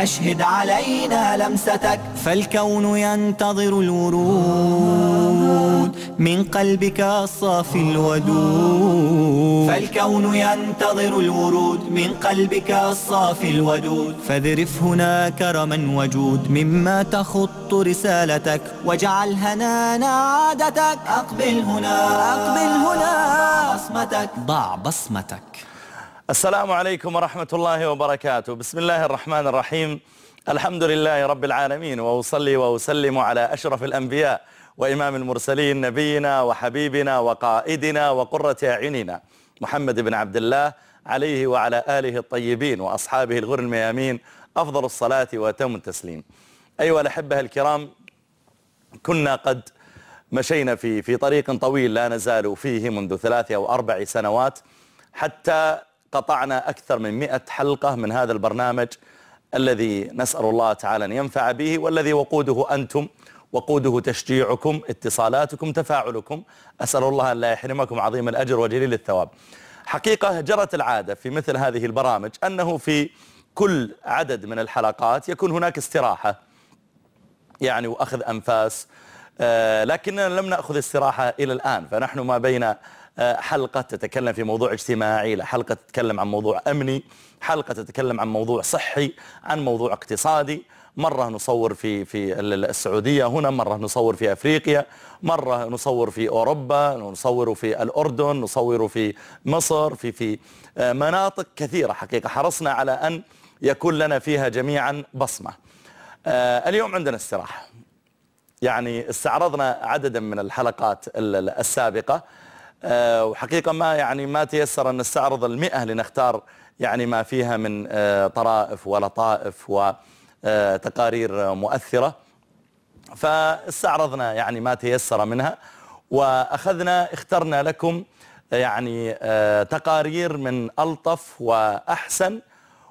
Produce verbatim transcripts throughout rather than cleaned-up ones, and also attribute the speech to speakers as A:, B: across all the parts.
A: أشهد علينا لمستك، فالكون ينتظر الورود من قلبك الصافي الودود، فالكون ينتظر الورود من قلبك الصافي الودود، فاذرف هنا كرما وجود مما تخط رسالتك، واجعل هنانا عادتك. أقبل هنا أقبل هنا بصمتك، ضع بصمتك.
B: السلام عليكم ورحمة الله وبركاته. بسم الله الرحمن الرحيم. الحمد لله رب العالمين، وأصلي وأسلم على أشرف الأنبياء وإمام المرسلين، نبينا وحبيبنا وقائدنا وقرة أعيننا محمد بن عبد الله، عليه وعلى آله الطيبين وأصحابه الغر الميامين أفضل الصلاة وأتم التسليم. أيها الأحبة الكرام، كنا قد مشينا في في طريق طويل لا نزال فيه منذ ثلاث أو أربع سنوات، حتى قطعنا أكثر من مئة حلقة من هذا البرنامج الذي نسأل الله تعالى أن ينفع به، والذي وقوده أنتم، وقوده تشجيعكم، اتصالاتكم، تفاعلكم. أسأل الله أن لا يحرمكم عظيم الأجر وجليل الثواب. حقيقة جرت العادة في مثل هذه البرامج أنه في كل عدد من الحلقات يكون هناك استراحة يعني وأخذ أنفاس، آه لكننا لم نأخذ استراحة إلى الآن. فنحن ما بين حلقة تتكلم في موضوع اجتماعي، لحلقة تتكلم عن موضوع أمني، حلقة تتكلم عن موضوع صحي، عن موضوع اقتصادي، مرة نصور في في السعودية هنا، مرة نصور في أفريقيا، مرة نصور في أوروبا، نصور في الأردن، نصور في مصر، في في مناطق كثيرة. حقيقة حرصنا على أن يكون لنا فيها جميعا بصمة. اليوم عندنا استراحة، يعني استعرضنا عددا من الحلقات السابقة، أه وحقيقة ما يعني ما تيسر أن نستعرض المئة لنختار يعني ما فيها من أه طرائف ولطائف وتقارير مؤثرة، فاستعرضنا يعني ما تيسر منها، وأخذنا اخترنا لكم يعني أه تقارير من ألطف وأحسن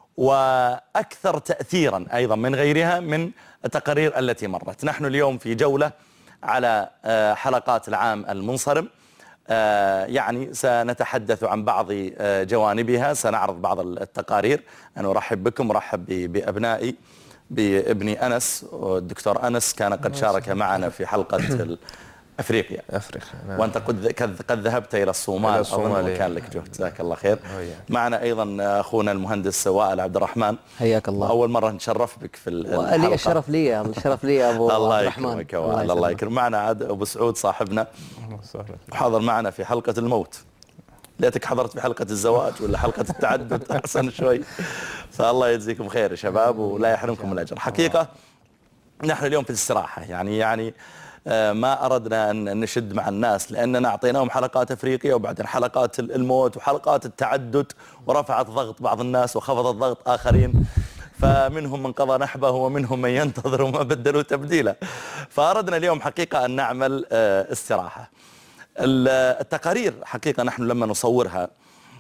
B: وأكثر تأثيرا أيضا من غيرها من التقارير التي مرت. نحن اليوم في جولة على أه حلقات العام المنصرم، آه يعني سنتحدث عن بعض آه جوانبها، سنعرض بعض التقارير. أنا أرحب بكم، أرحب بأبنائي، بابني أنس. الدكتور أنس كان قد شارك معنا في حلقة أفريقيا
C: أفريقيا نعم.
B: وأنت قد قد ذهبت إلى الصومال، أظن كان لك جهد، جزاك الله خير. معنا أيضا أخونا المهندس وائل عبد الرحمن،
D: حياك الله.
B: أول مرة نتشرف بك في الحلقة.
D: وألي الشرف لي، الشرف لي أبو
B: الله
D: عبد الرحمن.
B: يكرمك الله, الله يكرمك. معنا عاد أبو سعود صاحبنا، وحاضر معنا في حلقة الموت. ليتك حضرت في حلقة الزواج ولا حلقة التعدد أحسن شوي. فالله يجزيكم خير يا شباب ولا يحرمكم الأجر. حقيقة نحن اليوم في الاستراحة، يعني يعني ما أردنا أن نشد مع الناس، لأننا أعطيناهم حلقات أفريقيا وبعدين حلقات الموت وحلقات التعدد، ورفعت ضغط بعض الناس وخفضت ضغط آخرين، فمنهم من قضى نحبه ومنهم من ينتظر وما بدلوا تبديلا. فأردنا اليوم حقيقة أن نعمل استراحة. التقارير حقيقة نحن لما نصورها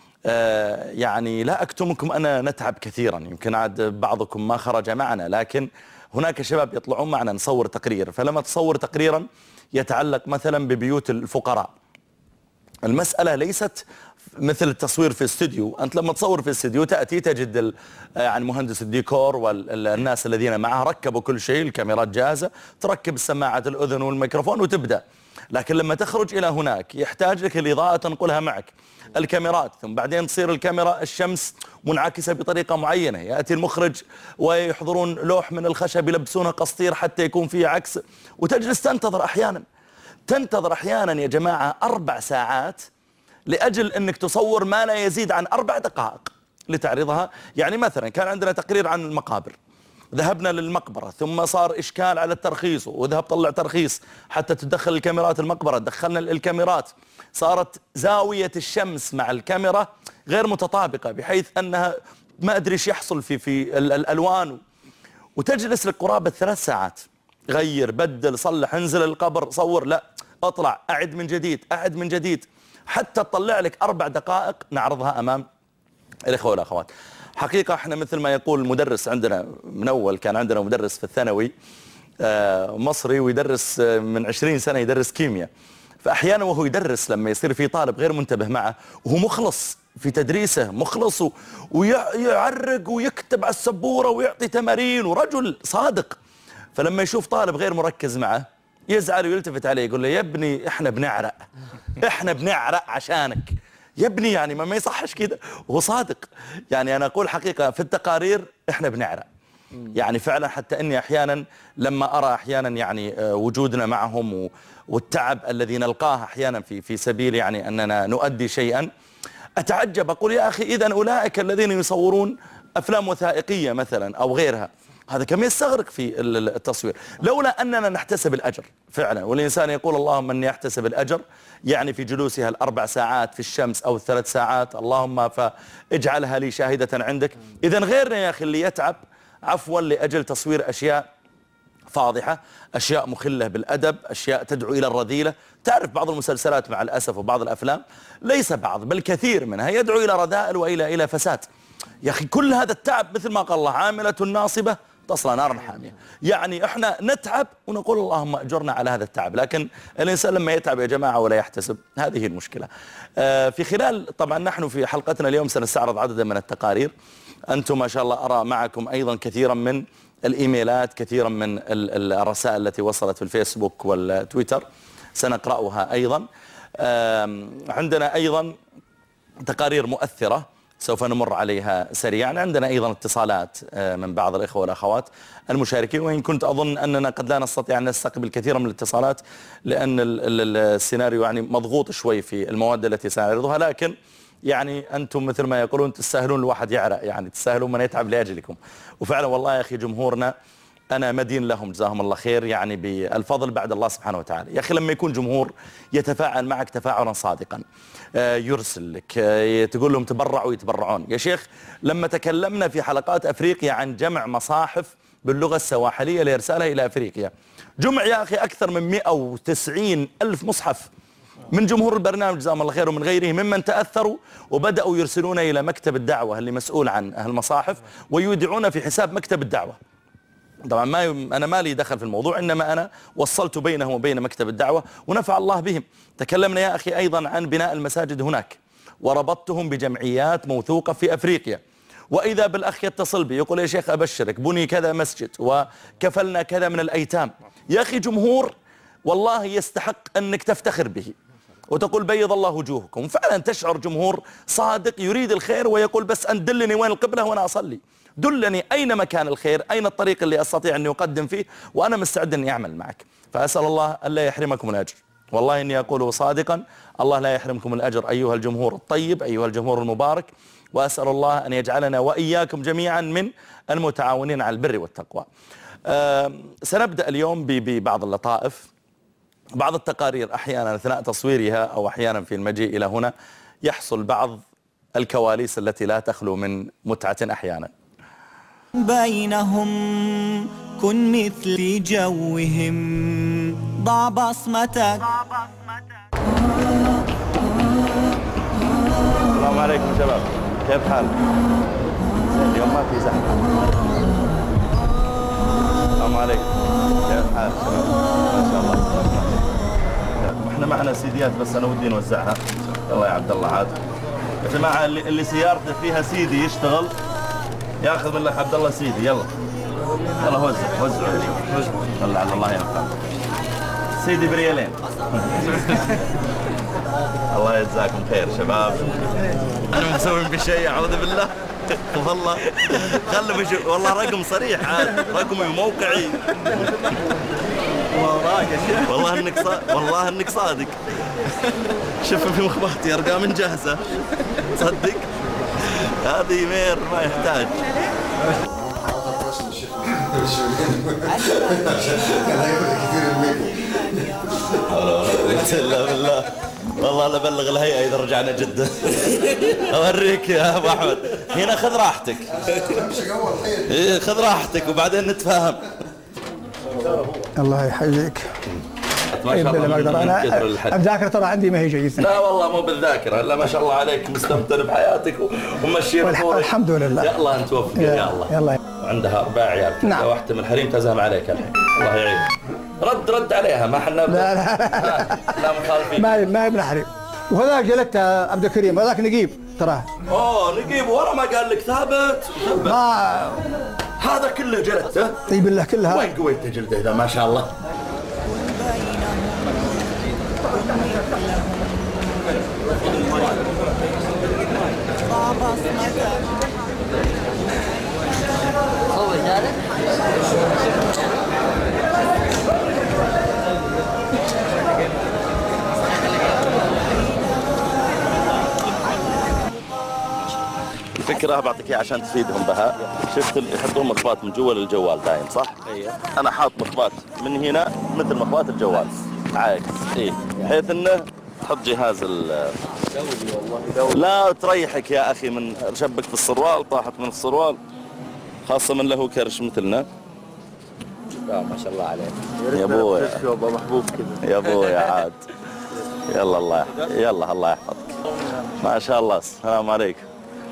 B: يعني لا أكتمكم أنا نتعب كثيرا، يمكن عاد بعضكم ما خرج معنا، لكن هناك شباب يطلعون معنا نصور تقرير. فلما تصور تقريرا يتعلق مثلا ببيوت الفقراء، المسألة ليست مثل التصوير في استوديو. أنت لما تصور في استوديو تأتي تجد يعني مهندس الديكور والناس الذين معه ركبوا كل شيء، الكاميرات جاهزة، تركب السماعات الأذن والميكروفون وتبدأ. لكن لما تخرج إلى هناك يحتاج لك الإضاءة تنقلها معك، الكاميرات، ثم بعدين تصير الكاميرا الشمس منعكسة بطريقة معينة، يأتي المخرج ويحضرون لوح من الخشب يلبسونه قسطير حتى يكون فيه عكس، وتجلس تنتظر أحيانا تنتظر أحيانا يا جماعة أربع ساعات لأجل أنك تصور ما لا يزيد عن أربع دقائق لتعرضها. يعني مثلا كان عندنا تقرير عن المقابر، ذهبنا للمقبرة ثم صار إشكال على الترخيص، وذهب طلع ترخيص حتى تدخل الكاميرات المقبرة، دخلنا الكاميرات، صارت زاوية الشمس مع الكاميرا غير متطابقة بحيث أنها ما أدري إيش يحصل في في الألوان، وتجلس لك قرابة ثلاث ساعات غير بدل صلح انزل القبر صور، لا اطلع أعد من جديد أعد من جديد حتى تطلع لك أربع دقائق نعرضها أمام الإخوة والأخوات. حقيقة احنا مثل ما يقول مدرس عندنا من أول، كان عندنا مدرس في الثانوي مصري ويدرس من عشرين سنة يدرس كيمياء، فأحيانا وهو يدرس لما يصير في طالب غير منتبه معه وهو مخلص في تدريسه مخلص ويعرق ويكتب على السبورة ويعطي تمارين ورجل صادق. فلما يشوف طالب غير مركز معه يزعل ويلتفت عليه يقول له يا ابني احنا بنعرق، احنا بنعرق عشانك يا ابني، يعني ما يصحش كده. وهو صادق. يعني أنا أقول حقيقة في التقارير احنا بنعرق يعني فعلا، حتى أني أحيانا لما أرى أحيانا يعني وجودنا معهم والتعب الذي نلقاه أحيانا في في سبيل يعني أننا نؤدي شيئا أتعجب، أقول يا أخي إذا أولئك الذين يصورون أفلام وثائقية مثلا أو غيرها هذا كم يستغرق في التصوير، لولا أننا نحتسب الأجر فعلا. والإنسان يقول اللهم أني أحتسب الأجر يعني في جلوسها الأربع ساعات في الشمس أو الثلاث ساعات، اللهم فاجعلها لي شاهدة عندك. إذا غيرنا يا أخي اللي يتعب عفوا لأجل تصوير أشياء فاضحة، أشياء مخلة بالأدب، أشياء تدعو إلى الرذيلة. تعرف بعض المسلسلات مع الأسف وبعض الأفلام ليس بعض بل كثير منها يدعو إلى رذائل وإلى إلى فساد. يا أخي كل هذا التعب مثل ما قال الله عاملة ناصبة تصلى نارا حامية، يعني احنا نتعب ونقول اللهم أجرنا على هذا التعب، لكن الإنسان لما يتعب يا جماعة ولا يحتسب هذه المشكلة. في خلال طبعا نحن في حلقتنا اليوم سنستعرض عددا من التقارير. أنتم ما شاء الله أرى معكم أيضا كثيرا من الإيميلات، كثيرا من الرسائل التي وصلت في الفيسبوك والتويتر سنقرأها أيضا. عندنا أيضا تقارير مؤثرة سوف نمر عليها سريعا. عندنا أيضا اتصالات من بعض الإخوة والأخوات المشاركين، وإن كنت أظن أننا قد لا نستطيع أن نستقبل كثيرا من الاتصالات لأن السيناريو يعني مضغوط شوي في المواد التي سنعرضها، لكن يعني أنتم مثل ما يقولون تستاهلون الواحد يعرق، يعني تستاهلون من يتعب لأجلكم. وفعلا والله يا أخي جمهورنا أنا مدين لهم جزاهم الله خير، يعني بالفضل بعد الله سبحانه وتعالى. يا أخي لما يكون جمهور يتفاعل معك تفاعلا صادقا، يرسل لك، تقول لهم تبرعوا يتبرعون. يا شيخ لما تكلمنا في حلقات أفريقيا عن جمع مصاحف باللغة السواحلية لإرسالها إلى أفريقيا، جمع يا أخي أكثر من مئة وتسعين ألف مصحف من جمهور البرنامج جزاهم الله خير ومن غيره ممن تأثروا وبدأوا يرسلون إلى مكتب الدعوة اللي مسؤول عن المصاحف ويودعون في حساب مكتب الدعوة. طبعا ما أنا ما لي دخل في الموضوع، إنما أنا وصلت بينهم وبين مكتب الدعوة ونفع الله بهم. تكلمنا يا أخي أيضا عن بناء المساجد هناك وربطتهم بجمعيات موثوقة في أفريقيا، وإذا بالأخ يتصل بي يقول يا شيخ أبشرك بني كذا مسجد وكفلنا كذا من الأيتام. يا أخي جمهور والله يستحق أنك تفتخر به وتقول بيض الله وجوهكم. فعلا تشعر جمهور صادق يريد الخير ويقول بس أن دلني وين القبلة وأنا أصلي، دلني أين مكان الخير، أين الطريق اللي أستطيع أن أقدم فيه وأنا مستعد أن أعمل معك. فأسأل الله ألا يحرمكم الأجر، والله إني أقوله صادقا، الله لا يحرمكم الأجر أيها الجمهور الطيب أيها الجمهور المبارك. وأسأل الله أن يجعلنا وإياكم جميعا من المتعاونين على البر والتقوى. أه سنبدأ اليوم ببعض اللطائف. بعض التقارير أحيانا أثناء تصويرها أو أحيانا في المجيء إلى هنا يحصل بعض الكواليس التي لا تخلو من متعة أحيانا.
A: بينهم كن مثل جوهم ضع بصمتك.
B: السلام عليكم شباب، كيف حالك؟ اليوم ما في زحمة. السلام عليكم، كيف حالك شباب؟ ما شاء الله. احنا معنا سيديات بس انا ودي نوزعها. يلا يا عبد الله عاد. يا جماعه اللي, اللي سيارته فيها سيدي يشتغل ياخذ من لك عبد الله سيدي. يلا يلا وزع وزع طلع على الله ينفع. سيدي بريالين. الله يجزاكم خير شباب. انا مسوي بشيء اعوذ بالله. والله خلوا بشوف والله رقم صريح عاد، رقمي وموقعي. والله انك صادق، والله انك صادق. شوف في مخباتي ارقام جاهزه تصدق هذه مير ما يحتاج. الا بالله والله لا بلغ الهيئه اذا رجعنا جده. اوريك يا ابو احمد هنا خذ راحتك. ايه خذ راحتك وبعدين نتفاهم.
C: الله يحييك.
B: ما شاء الله
C: ما اقدر انا الذاكره ترى عندي ما هي جيده.
B: لا والله مو بالذاكره، لا ما شاء الله عليك مستمتع بحياتك ومشي امورك.
C: الحمد لله.
B: يا الله انت توفق يا الله.
C: يلا.
B: وعندها اربع عيال.
C: نعم.
B: واحده من الحريم تزهم عليك الحين. الله يعين. رد رد عليها ما احنا.
C: لا لا
B: لا مخالفين.
C: ما ما ابن حريم. وهذاك جلدت عبد الكريم هذاك نقيب تراه.
B: اوه نجيب ورا ما قال لك ثابت.
C: ما
B: هذا كله جلدته.
C: طيب الله كلها.
B: وين قويت جلده اذا ما شاء الله.
D: هو ذلك
B: الفكرة بعطيك اياها عشان تفيدهم بها. شفت اللي يحطون مخبات من جوا للجوال دايم صح؟ ايوه. انا حاط مخبات من هنا مثل مخبات الجوال عاكس ايه بحيث انه تحط جهاز ال دولي والله دولي. لا تريحك يا اخي من شبك في السروال طاحت من السروال خاصة من له كرش مثلنا.
D: لا ما شاء الله عليك
B: يا ابويا
D: محبوب كذا
B: يا ابويا عاد. يلا الله يلا الله يحفظك. ما شاء الله. السلام عليكم.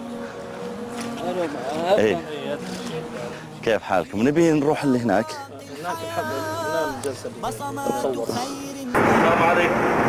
B: ايه كيف حالكم؟ نبي نروح اللي هناك.
D: هناك الحمد لله جلسة نتصور.
B: السلام عليكم.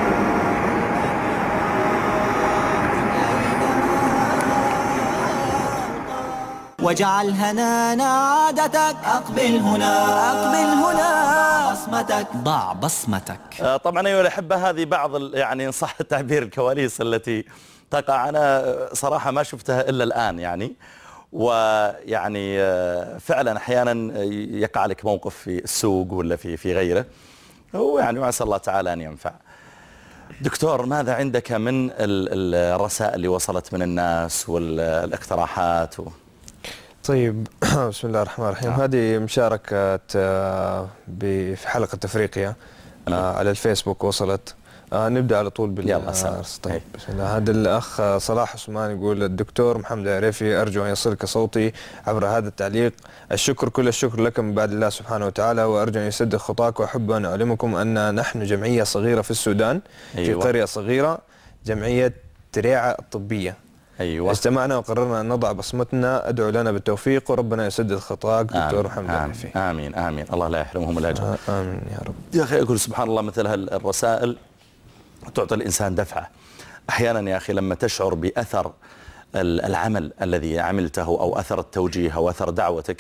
A: واجعل هنانا عادتك. أقبل هنا أقبل هنا بصمتك. ضع بصمتك.
B: آه طبعا أيها الأحبة هذه بعض يعني إن صح التعبير الكواليس التي تقع. أنا صراحة ما شفتها إلا الآن يعني. ويعني فعلا أحيانا يقع لك موقف في السوق ولا في في غيره ويعني وعسى الله تعالى أن ينفع. دكتور ماذا عندك من الرسائل اللي وصلت من الناس والاقتراحات و...
E: طيب بسم الله الرحمن الرحيم. آه. هذه مشاركة في حلقة أفريقيا آه على الفيسبوك وصلت. آه نبدأ على طول بال
B: يلا
E: طيب بسم الله. هذا الأخ صلاح عثمان يقول الدكتور محمد العريفي أرجو أن يصلك صوتي عبر هذا التعليق. الشكر كل الشكر لك من بعد الله سبحانه وتعالى وأرجو أن يسدد خطاك وأحب أن أعلمكم أن نحن جمعية صغيرة في السودان. أيوة. في قرية صغيرة جمعية تريعة الطبية.
B: أيوة.
E: اجتمعنا وقررنا أن نضع بصمتنا. أدعو لنا بالتوفيق وربنا يسدد خطاك دكتور محمد العريفي.
B: آمين آمين الله لا يحرمهم الأجر.
E: آه آمين يا رب.
B: يا أخي أقول سبحان الله مثل هالرسائل تعطي الإنسان دفعة. أحيانا يا أخي لما تشعر بأثر العمل الذي عملته أو أثر التوجيه أو أثر دعوتك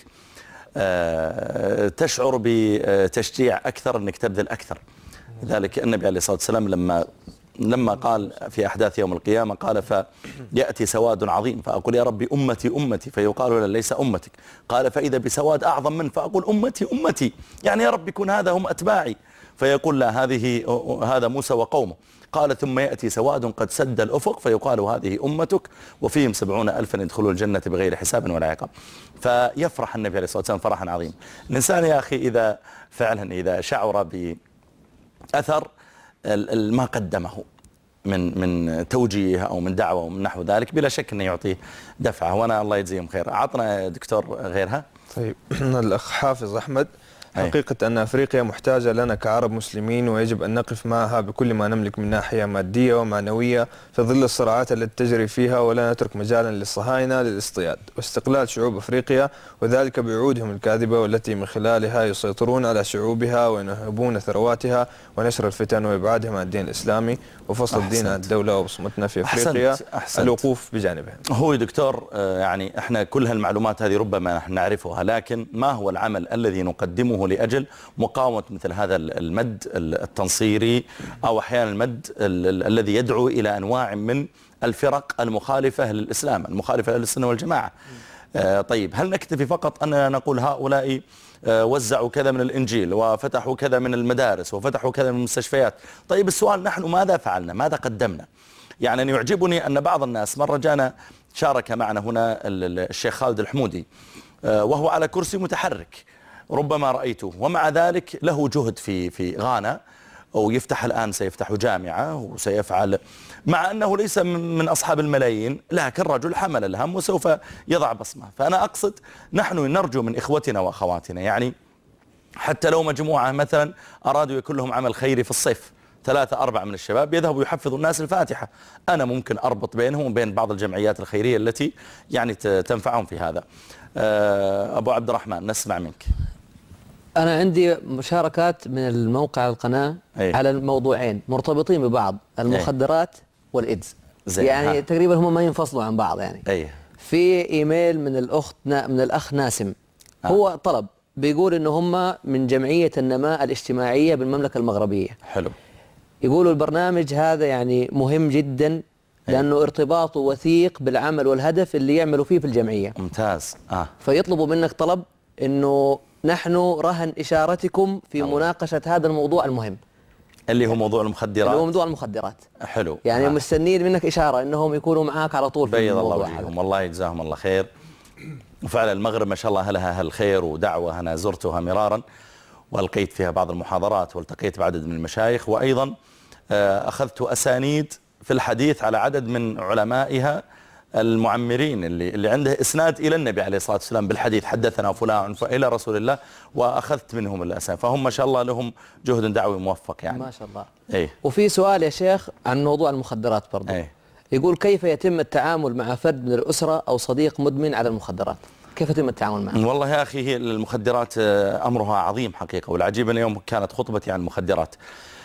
B: تشعر بتشجيع أكثر أنك تبذل أكثر. لذلك النبي عليه الصلاة والسلام لما لما قال في أحداث يوم القيامة قال فيأتي سواد عظيم فأقول يا ربي أمتي أمتي فيقال له ليس أمتك. قال فإذا بسواد أعظم من فأقول أمتي أمتي يعني يا رب يكون هذا هم أتباعي فيقول لا هذه هذا موسى وقومه. قال ثم يأتي سواد قد سد الأفق فيقال هذه أمتك وفيهم سبعون ألفا يدخلوا الجنة بغير حساب ولا عقاب. فيفرح النبي عليه الصلاة والسلام فرحا عظيما. الإنسان يا أخي إذا فعلا إذا شعر بأثر ما قدمه من من توجيه أو من دعوة ومن نحو ذلك بلا شك أنه يعطيه دفعة. وأنا الله يجزيهم خير. عطنا دكتور غيرها.
E: طيب الأخ حافظ أحمد حقيقة أن أفريقيا محتاجة لنا كعرب مسلمين ويجب أن نقف معها بكل ما نملك من ناحية مادية ومعنوية في ظل الصراعات التي تجري فيها ولا نترك مجالا للصهاينة للاصطياد واستقلال شعوب أفريقيا وذلك بعودهم الكاذبة والتي من خلالها يسيطرون على شعوبها وينهبون ثرواتها ونشر الفتن وإبعادهم عن الدين الإسلامي وفصل الدين عن الدولة وبصمتنا في أفريقيا.
B: أحسنت. أحسنت.
E: الوقوف بجانبها.
B: هو يا دكتور يعني احنا كل هالمعلومات هذه ربما نحن نعرفها لكن ما هو العمل الذي نقدمه لأجل مقاومة مثل هذا المد التنصيري أو أحيانا المد الذي يدعو إلى أنواع من الفرق المخالفة للإسلام المخالفة للسنة والجماعة. طيب هل نكتفي فقط أننا نقول هؤلاء وزعوا كذا من الإنجيل وفتحوا كذا من المدارس وفتحوا كذا من المستشفيات؟ طيب السؤال نحن ماذا فعلنا؟ ماذا قدمنا؟ يعني أن يعجبني أن بعض الناس مرة جانا شارك معنا هنا الشيخ خالد الحمودي وهو على كرسي متحرك ربما رأيته ومع ذلك له جهد في في غانا ويفتح الآن سيفتح جامعة وسيفعل مع أنه ليس من أصحاب الملايين لكن رجل حمل الهم وسوف يضع بصمة. فأنا أقصد نحن نرجو من إخوتنا وأخواتنا يعني حتى لو مجموعة مثلا أرادوا يكون لهم عمل خيري في الصيف ثلاثة أربعة من الشباب يذهبوا يحفظوا الناس الفاتحة. أنا ممكن أربط بينهم وبين بعض الجمعيات الخيرية التي يعني تنفعهم في هذا. أبو عبد الرحمن نسمع منك.
D: أنا عندي مشاركات من الموقع القناة
B: أيه.
D: على الموضوعين مرتبطين ببعض المخدرات أيه. والإيدز.
F: يعني ها. تقريبا هم ما ينفصلوا عن بعض يعني.
B: أي.
F: في ايميل من الاخت من الاخ ناسم، ها. هو طلب بيقول انه هم من جمعية النماء الاجتماعية بالمملكة المغربية.
B: حلو.
F: يقولوا البرنامج هذا يعني مهم جدا لأنه ارتباطه وثيق بالعمل والهدف اللي يعملوا فيه في الجمعية.
B: ممتاز. آه.
F: فيطلبوا منك طلب انه نحن رهن اشارتكم في الله. مناقشة هذا الموضوع المهم
B: اللي هو موضوع المخدرات.
F: اللي هو موضوع المخدرات.
B: حلو.
F: يعني
B: آه.
F: مستنين منك اشارة انهم يكونوا معاك على طول في
B: بيض
F: الموضوع.
B: الله وجههم، والله يجزاهم الله خير. وفعلا المغرب ما شاء الله لها أهل خير ودعوة، أنا زرتها مرارا والقيت فيها بعض المحاضرات والتقيت بعدد من المشايخ، وأيضا أخذت أسانيد في الحديث على عدد من علمائها المعمرين اللي اللي عنده إسناد إلى النبي عليه الصلاة والسلام بالحديث، حدثنا فلان إلى رسول الله، وأخذت منهم الأسانيد، فهم ما شاء الله لهم جهد دعوي موفق يعني.
F: ما شاء الله.
B: أيه.
F: وفي سؤال يا شيخ عن موضوع المخدرات برضه.
B: أيه.
F: يقول كيف يتم التعامل مع فرد من الأسرة أو صديق مدمن على المخدرات؟ كيف يتم التعامل معه؟
B: والله يا أخي هي المخدرات أمرها عظيم حقيقة، والعجيب اليوم كانت خطبتي عن المخدرات.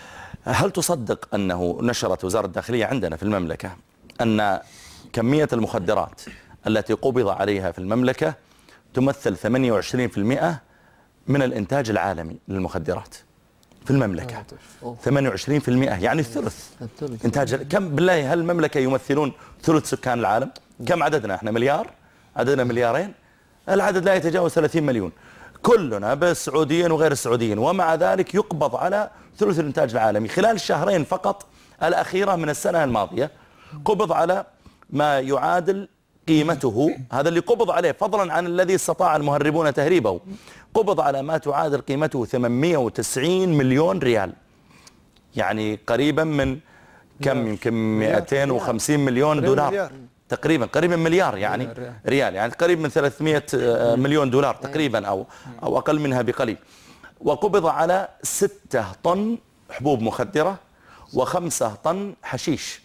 B: هل تصدق أنه نشرت وزارة الداخلية عندنا في المملكة أن كمية المخدرات التي قبض عليها في المملكة تمثل ثمانية وعشرين بالمئة من الإنتاج العالمي للمخدرات في المملكة. ثمانية وعشرين بالمئة يعني الثلث إنتاج. كم بالله هل المملكة يمثلون ثلث سكان العالم؟ كم عددنا احنا؟ مليار؟ عددنا مليارين؟ العدد لا يتجاوز ثلاثين مليون كلنا، بس سعوديين وغير السعوديين، ومع ذلك يقبض على ثلث الإنتاج العالمي. خلال الشهرين فقط الأخيرة من السنة الماضية قبض على ما يعادل قيمته، هذا اللي قبض عليه فضلا عن الذي استطاع المهربون تهريبه، قبض على ما تعادل قيمته ثمانمئة وتسعين مليون ريال، يعني قريبا من كم؟ يمكن مئتين وخمسين مليون دولار تقريبا، قريبا مليار يعني ريال، يعني قريب من ثلاثمئة مليون دولار تقريبا أو أو أقل منها بقليل. وقبض على ستة طن حبوب مخدرة وخمسة طن حشيش.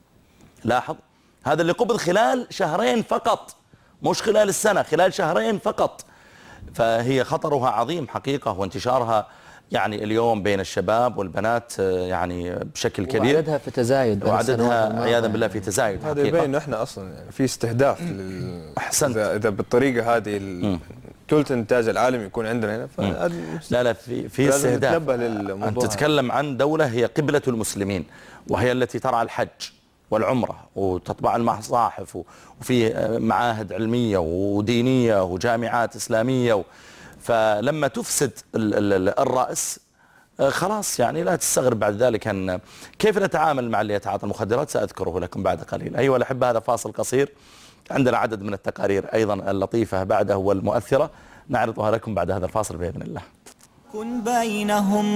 B: لاحظ هذا اللي قبض خلال شهرين فقط، مش خلال السنة، خلال شهرين فقط. فهي خطرها عظيم حقيقة، وانتشارها يعني اليوم بين الشباب والبنات يعني بشكل كبير،
F: وعددها في تزايد،
B: وعددها عياذا بالله في تزايد.
E: هذا يبين انه احنا اصلا يعني في استهداف لل... احسنت. اذا بالطريقه هذه ال... ثلث الانتاج العالمي يكون عندنا هنا، ف...
B: لا لا في في استهداف. انت تتكلم عن دولة هي قبلة المسلمين، وهي التي ترعى الحج والعمرة وتطبع المصاحف وفي معاهد علمية ودينية وجامعات إسلامية، فلما تفسد الرأس خلاص يعني لا تستغرب بعد ذلك أن كيف نتعامل مع اللي يتعاطى المخدرات، سأذكره لكم بعد قليل. أيها الأحبة، هذا فاصل قصير، عندنا عدد من التقارير أيضا اللطيفة بعده والمؤثرة نعرضها لكم بعد هذا الفاصل بإذن الله.
A: كن بينهم،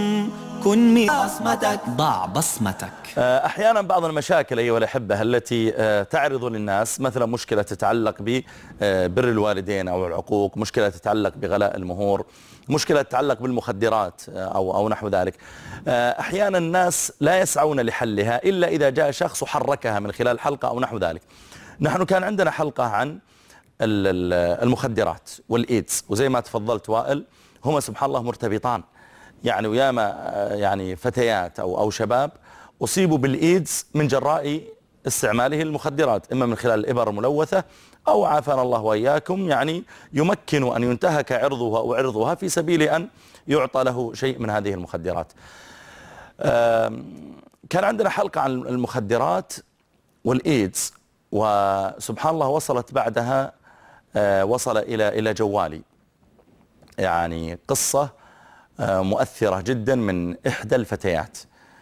A: كن بصمتك، ضع بصمتك.
B: أحيانا بعض المشاكل أيها الأحبة التي تعرض للناس، مثلا مشكلة تتعلق ببر الوالدين أو العقوق، مشكلة تتعلق بغلاء المهور، مشكلة تتعلق بالمخدرات أو أو نحو ذلك، أحيانا الناس لا يسعون لحلها إلا إذا جاء شخص وحركها من خلال حلقة أو نحو ذلك. نحن كان عندنا حلقة عن المخدرات والإيدز، وزي ما تفضلت وائل هما سبحان الله مرتبطان، يعني وياما يعني فتيات أو أو شباب أصيبوا بالإيدز من جراء استعماله المخدرات، إما من خلال الإبر الملوثة أو عافانا الله وإياكم يعني يمكن أن ينتهك عرضها أو عرضها في سبيل أن يعطى له شيء من هذه المخدرات. كان عندنا حلقة عن المخدرات والإيدز، وسبحان الله وصلت بعدها وصل إلى إلى جوالي يعني قصة مؤثرة جدا من إحدى الفتيات،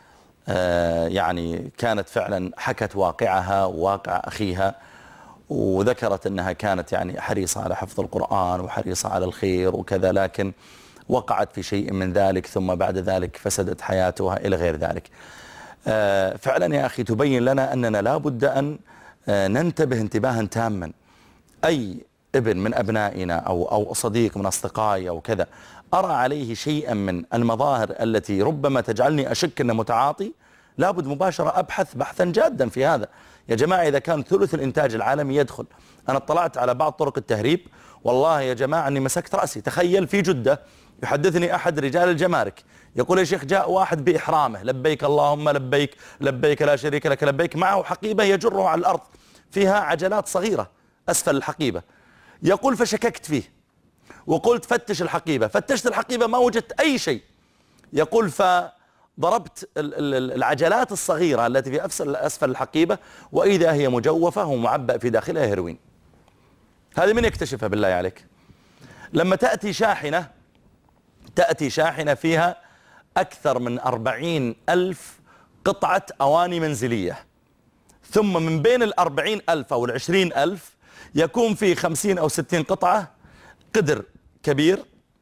B: يعني كانت فعلا حكت واقعها وواقع أخيها، وذكرت أنها كانت يعني حريصة على حفظ القرآن وحريصة على الخير وكذا، لكن وقعت في شيء من ذلك ثم بعد ذلك فسدت حياتها إلى غير ذلك. فعلا يا أخي تبين لنا أننا لا بد أن ننتبه انتباها تاما. أي ابن من أبنائنا أو أو صديق من أصدقائي أو كذا أرى عليه شيئا من المظاهر التي ربما تجعلني أشك أنه متعاطي، لابد مباشرة أبحث بحثا جادا في هذا. يا جماعة إذا كان ثلث الإنتاج العالمي يدخل، أنا اطلعت على بعض طرق التهريب، والله يا جماعة أني مسكت رأسي. تخيل في جدة يحدثني أحد رجال الجمارك يقول يا شيخ جاء واحد بإحرامه لبيك اللهم لبيك لبيك لا شريك لك لبيك، معه حقيبة يجره على الأرض فيها عجلات صغيرة أسفل الحقيبة. يقول فشككت فيه وقلت فتش الحقيبة، فتشت الحقيبة ما وجدت أي شيء. يقول فضربت العجلات الصغيرة التي في أسفل الحقيبة وإذا هي مجوفة ومعبأ في داخلها هيروين. هذه من يكتشفها بالله عليك؟ لما تأتي شاحنة تأتي شاحنة فيها أكثر من أربعين ألف قطعة أواني منزلية، ثم من بين الأربعين ألف أو العشرين ألف يكون في خمسين أو ستين قطعة قدر كبير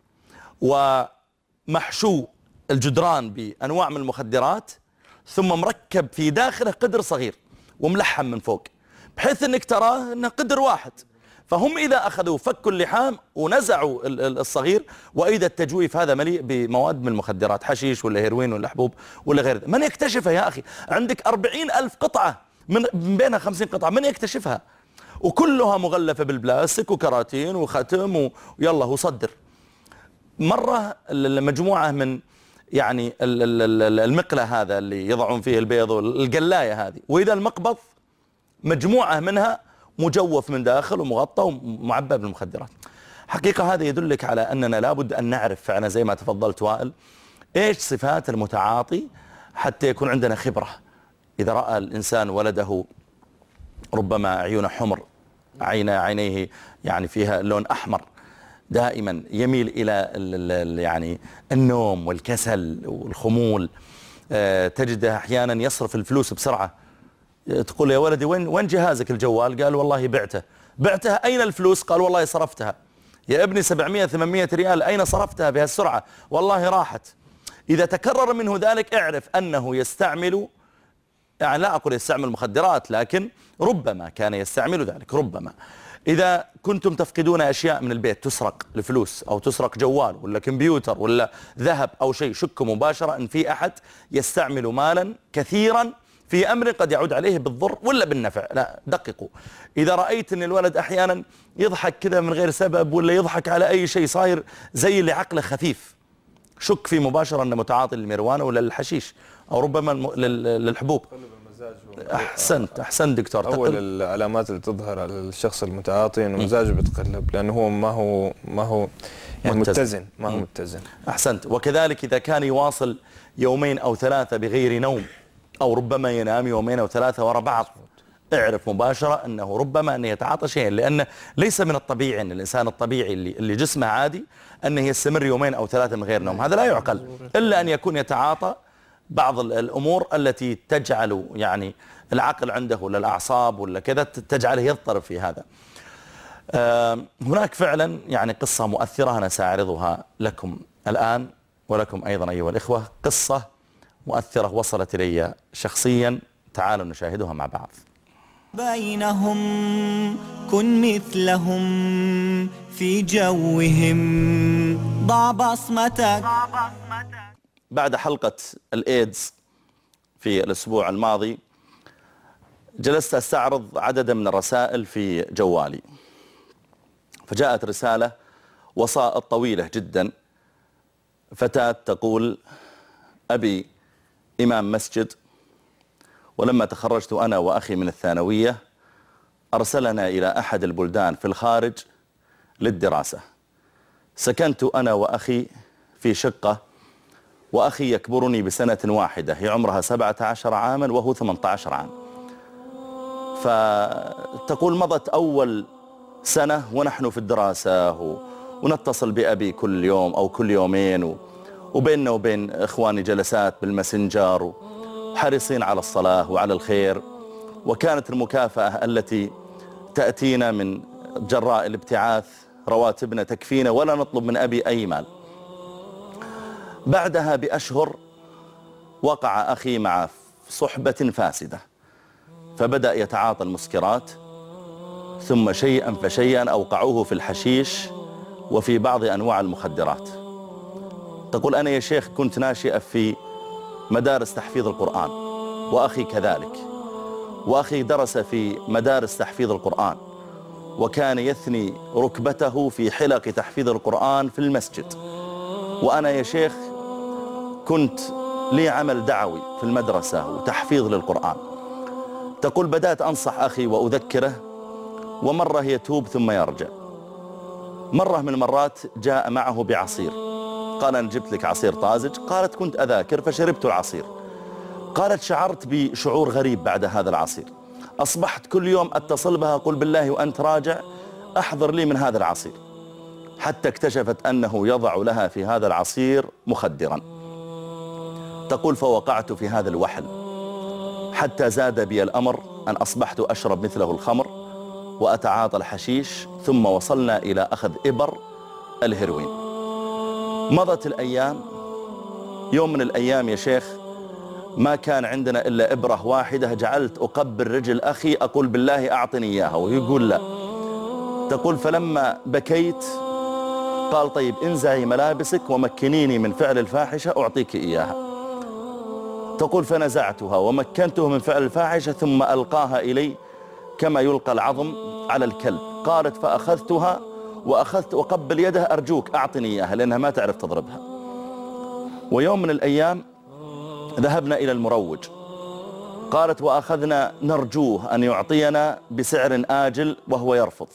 B: ومحشو الجدران بأنواع من المخدرات، ثم مركب في داخله قدر صغير وملحم من فوق، بحيث أنك تراه أنه قدر واحد. فهم إذا أخذوا فكوا اللحام ونزعوا الصغير، وإذا التجويف هذا مليء بمواد من المخدرات، حشيش ولا هيروين ولا حبوب ولا غير ذلك. من يكتشفها يا أخي؟ عندك أربعين ألف قطعة من بينها خمسين قطعة، من يكتشفها؟ وكلها مغلفة بالبلاستيك وكراتين وختم ويلا وصدر. مرة المجموعة من يعني المقلة هذا اللي يضعون فيه البيض والقلاية هذه، وإذا المقبض مجموعة منها مجوف من داخل ومغطى ومعبى بالمخدرات. حقيقة هذا يدلك على أننا لابد أن نعرف فعلا زي ما تفضلت وائل إيش صفات المتعاطي حتى يكون عندنا خبرة. إذا رأى الإنسان ولده ربما عيونه حمر، عين عينيه يعني فيها لون أحمر، دائما يميل إلى يعني النوم والكسل والخمول، تجده أحيانا يصرف الفلوس بسرعة. تقول يا ولدي وين وين جهازك الجوال؟ قال والله بعته. بعته أين الفلوس؟ قال والله صرفتها. يا ابني سبعمائة ثمانمائة ريال أين صرفتها بهالسرعة؟ والله راحت. إذا تكرر منه ذلك اعرف أنه يستعمل، يعني لا أقول يستعمل مخدرات، لكن ربما كان يستعمل ذلك. ربما إذا كنتم تفقدون أشياء من البيت، تسرق الفلوس أو تسرق جوال ولا كمبيوتر ولا ذهب أو شيء، شكوا مباشرة أن في أحد يستعمل مالا كثيرا في أمر قد يعود عليه بالضر ولا بالنفع. لا، دققوا. إذا رأيت أن الولد أحيانا يضحك كذا من غير سبب ولا يضحك على أي شيء صاير زي اللي عقله خفيف، شك فيه مباشرة أنه متعاطي للميروانة ولا للحشيش أو ربما للحبوب. أحسنت أحسنت دكتور.
E: أول العلامات اللي تظهر على الشخص المتعاطي أنه مزاجه بيتقلب، لأنه هو ما هو ما هو يعني متزن، ما هو متزن.
B: أحسنت. وكذلك إذا كان يواصل يومين أو ثلاثة بغير نوم، أو ربما ينام يومين أو ثلاثة وراء بعض، اعرف مباشرة أنه ربما أنه يتعاطى شيئا، لأنه ليس من الطبيعي أن الإنسان الطبيعي اللي, اللي جسمه عادي أنه يستمر يومين أو ثلاثة من غير نوم. هذا لا يعقل، إلا أن يكون يتعاطى بعض الأمور التي تجعل يعني العقل عنده ولا الأعصاب ولا كذا تجعله يضطرب في هذا. هناك فعلا يعني قصة مؤثرة أنا سأعرضها لكم الآن ولكم أيضا أيها الإخوة، قصة مؤثرة وصلت إلي شخصيا، تعالوا نشاهدها مع بعض.
A: بينهم كن مثلهم في جوهم، ضع بصمتك.
B: بعد حلقة الإيدز في الأسبوع الماضي جلست أستعرض عددا من الرسائل في جوالي، فجاءت رسالة وسائط طويلة جدا، فتاة تقول أبي إمام مسجد، ولما تخرجت أنا وأخي من الثانوية أرسلنا إلى أحد البلدان في الخارج للدراسة. سكنت أنا وأخي في شقة، وأخي يكبرني بسنة واحدة، هي عمرها سبعة عشر عاما وهو ثمانية عشر عام. فتقول مضت أول سنة ونحن في الدراسة ونتصل بأبي كل يوم أو كل يومين، وبيننا وبين إخواني جلسات بالماسنجر، وحريصين على الصلاة وعلى الخير. وكانت المكافأة التي تأتينا من جراء الابتعاث رواتبنا تكفينا ولا نطلب من أبي أي مال. بعدها بأشهر وقع أخي مع صحبة فاسدة، فبدأ يتعاطى المسكرات، ثم شيئا فشيئا أوقعوه في الحشيش وفي بعض أنواع المخدرات. تقول أنا يا شيخ كنت ناشئة في مدارس تحفيظ القرآن، وأخي كذلك، وأخي درس في مدارس تحفيظ القرآن، وكان يثني ركبته في حلق تحفيظ القرآن في المسجد. وأنا يا شيخ كنت لي عمل دعوي في المدرسة وتحفيظ للقرآن. تقول بدأت أنصح أخي وأذكره، ومرة يتوب ثم يرجع. مرة من المرات جاء معه بعصير، قال أنا جبت لك عصير طازج. قالت كنت أذاكر فشربت العصير. قالت شعرت بشعور غريب بعد هذا العصير، أصبحت كل يوم أتصل بها أقول بالله وأنت راجع أحضر لي من هذا العصير، حتى اكتشفت أنه يضع لها في هذا العصير مخدرا. تقول فوقعت في هذا الوحل حتى زاد بي الأمر أن أصبحت أشرب مثله الخمر وأتعاطى الحشيش، ثم وصلنا إلى أخذ إبر الهيروين. مضت الأيام. يوم من الأيام يا شيخ ما كان عندنا إلا إبرة واحدة، جعلت أقبل رجل أخي أقول بالله أعطني إياها ويقول لا. تقول فلما بكيت قال طيب انزعي ملابسك ومكنيني من فعل الفاحشة أعطيك إياها. تقول فنزعتها ومكنته من فعل الفاحشة ثم ألقاها إلي كما يلقى العظم على الكلب. قالت فأخذتها وأخذت أقبل يدها أرجوك أعطني إياها لأنها ما تعرف تضربها. ويوم من الأيام ذهبنا إلى المروج. قالت وأخذنا نرجوه أن يعطينا بسعر آجل وهو يرفض.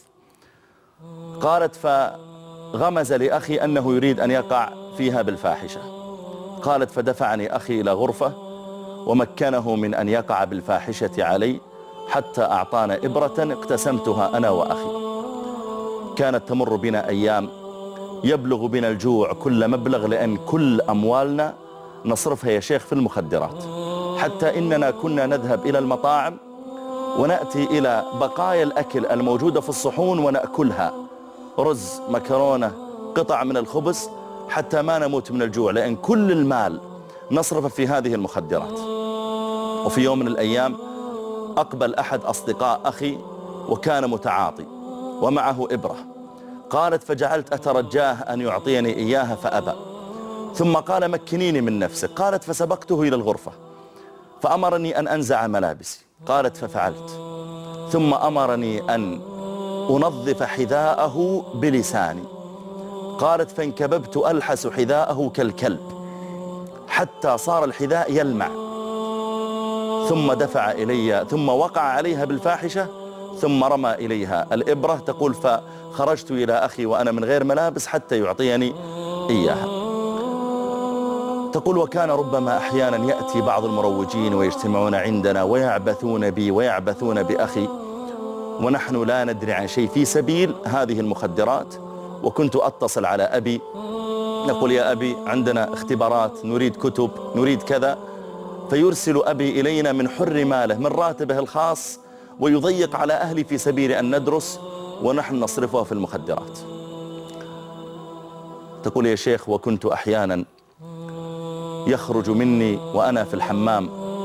B: قالت فغمز لأخي أنه يريد أن يقع فيها بالفاحشة. قالت فدفعني أخي إلى غرفة ومكنه من أن يقع بالفاحشة علي حتى أعطانا إبرة اقتسمتها أنا وأخي. كانت تمر بنا أيام يبلغ بنا الجوع كل مبلغ، لأن كل أموالنا نصرفها يا شيخ في المخدرات، حتى إننا كنا نذهب إلى المطاعم ونأتي إلى بقايا الأكل الموجودة في الصحون ونأكلها، رز، مكرونة، قطع من الخبز، حتى ما نموت من الجوع، لأن كل المال نصرفه في هذه المخدرات. وفي يوم من الأيام أقبل أحد أصدقاء أخي وكان متعاطي ومعه إبرة. قالت فجعلت أترجاه أن يعطيني إياها فأبى، ثم قال مكنيني من نفسك. قالت فسبقته إلى الغرفة فأمرني أن أنزع ملابسي. قالت ففعلت، ثم أمرني أن أنظف حذاءه بلساني. قالت فانكببت ألحس حذاءه كالكلب حتى صار الحذاء يلمع، ثم دفع إلي ثم وقع عليها بالفاحشة ثم رمى إليها الإبرة. تقول فخرجت إلى أخي وأنا من غير ملابس حتى يعطيني إياها. تقول وكان ربما أحيانا يأتي بعض المروجين ويجتمعون عندنا ويعبثون بي ويعبثون بأخي ونحن لا ندري عن شيء في سبيل هذه المخدرات. وكنت أتصل على أبي نقول يا أبي عندنا اختبارات، نريد كتب، نريد كذا، فيرسل أبي إلينا من حر ماله من راتبه الخاص ويضيق على أهلي في سبيل أن ندرس ونحن نصرفها في المخدرات. تقول يا شيخ وكنت أحيانا يخرج مني وأنا في الحمام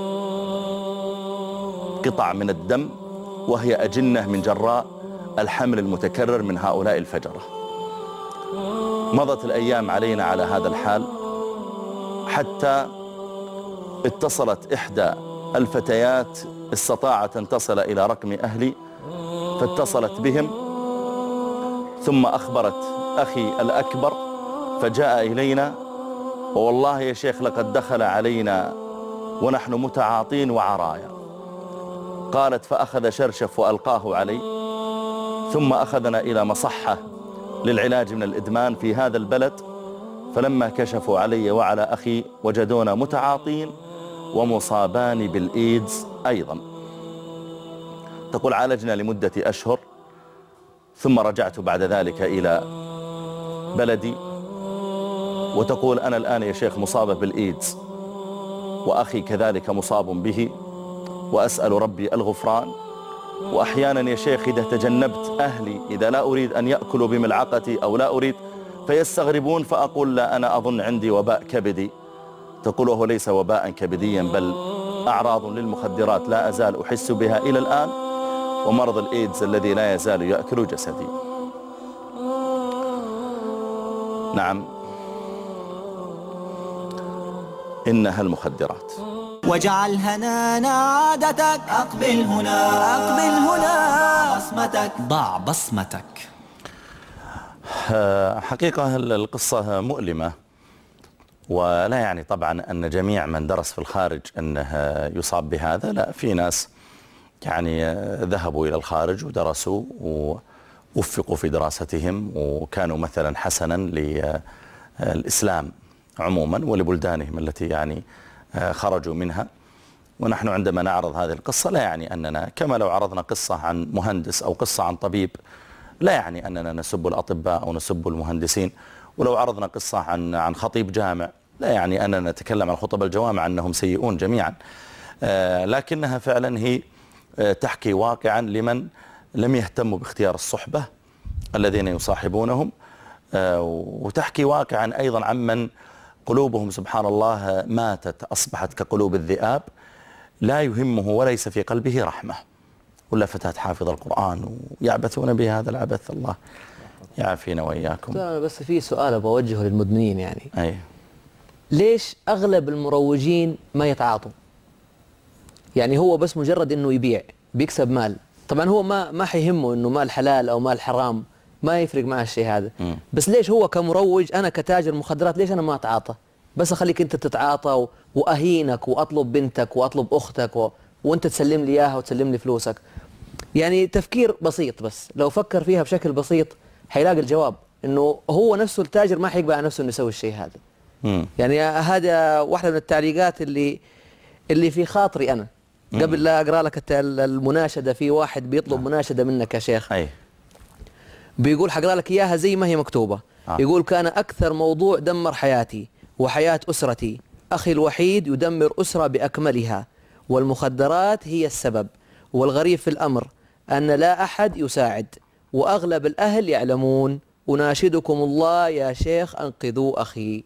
B: قطع من الدم وهي أجنة من جراء الحمل المتكرر من هؤلاء الفجرة. مضت الأيام علينا على هذا الحال حتى اتصلت إحدى الفتيات، استطاعت أن تصل إلى رقم أهلي فاتصلت بهم، ثم أخبرت أخي الأكبر فجاء إلينا. والله يا شيخ لقد دخل علينا ونحن متعاطين وعرايا. قالت فأخذ شرشف وألقاه علي، ثم أخذنا إلى مصحة للعلاج من الإدمان في هذا البلد، فلما كشفوا علي وعلى أخي وجدونا متعاطين ومصابان بالإيدز أيضا. تقول عالجنا لمدة أشهر ثم رجعت بعد ذلك إلى بلدي. وتقول أنا الآن يا شيخ مصابة بالإيدز وأخي كذلك مصاب به، وأسأل ربي الغفران. وأحيانا يا شيخ إذا تجنبت أهلي، إذا لا أريد أن يأكلوا بملعقتي أو لا أريد فيستغربون، فأقول لا أنا أظن عندي وباء كبدي. تقول وهو ليس وباء كبديا بل أعراض للمخدرات لا أزال أحس بها إلى الآن، ومرض الإيدز الذي لا يزال يأكل جسدي. نعم إنها المخدرات.
A: واجعل هنانا عادتك، أقبل هنا أقبل هنا، بصمتك ضع بصمتك.
B: حقيقة القصة مؤلمة، ولا يعني طبعا أن جميع من درس في الخارج أنه يصاب بهذا، لا، في ناس يعني ذهبوا إلى الخارج ودرسوا ووفقوا في دراستهم وكانوا مثلا حسنا للإسلام عموما ولبلدانهم التي يعني خرجوا منها. ونحن عندما نعرض هذه القصة لا يعني أننا كما لو عرضنا قصة عن مهندس أو قصة عن طبيب لا يعني أننا نسب الأطباء أو نسب المهندسين، ولو عرضنا قصة عن عن خطيب جامع لا يعني أننا نتكلم عن خطب الجوامع أنهم سيئون جميعا، آه لكنها فعلا هي آه تحكي واقعا لمن لم يهتموا باختيار الصحبة الذين يصاحبونهم، آه وتحكي واقعا أيضا عمن قلوبهم سبحان الله ماتت أصبحت كقلوب الذئاب، لا يهمه وليس في قلبه رحمة، ولا فتاة حافظ القرآن ويعبثون بهذا العبث. الله يعافينا وإياكم.
F: أنا بس في سؤال بوجهه للمدمنين يعني
B: أي.
F: ليش أغلب المروجين ما يتعاطوا؟ يعني هو بس مجرد إنه يبيع بيكسب مال، طبعا هو ما ما حيهمه إنه مال حلال أو مال حرام، ما يفرق معه الشيء هذا. م. بس ليش هو كمروج أنا كتاجر مخدرات ليش أنا ما أتعاطى؟ بس أخليك أنت تتعاطى وأهينك وأطلب بنتك وأطلب أختك و... وأنت تسلم لي إياها وتسلم لي فلوسك. يعني تفكير بسيط، بس لو فكر فيها بشكل بسيط حيلاقي الجواب إنه هو نفسه التاجر ما حيقبل على نفسه إنه يسوي الشيء هذا. م. يعني هذا واحدة من التعليقات اللي اللي في خاطري أنا. م. قبل لا أقرأ لك المناشدة، في واحد بيطلب م. مناشدة منك يا شيخ.
B: أي.
F: بيقول حقرأ لك إياها زي ما هي مكتوبة. آه. يقول كان أكثر موضوع دمر حياتي وحياة أسرتي، أخي الوحيد يدمر أسرة بأكملها، والمخدرات هي السبب، والغريب في الأمر أن لا أحد يساعد، وأغلب الأهل يعلمون، أناشدكم الله يا شيخ أنقذوا أخي.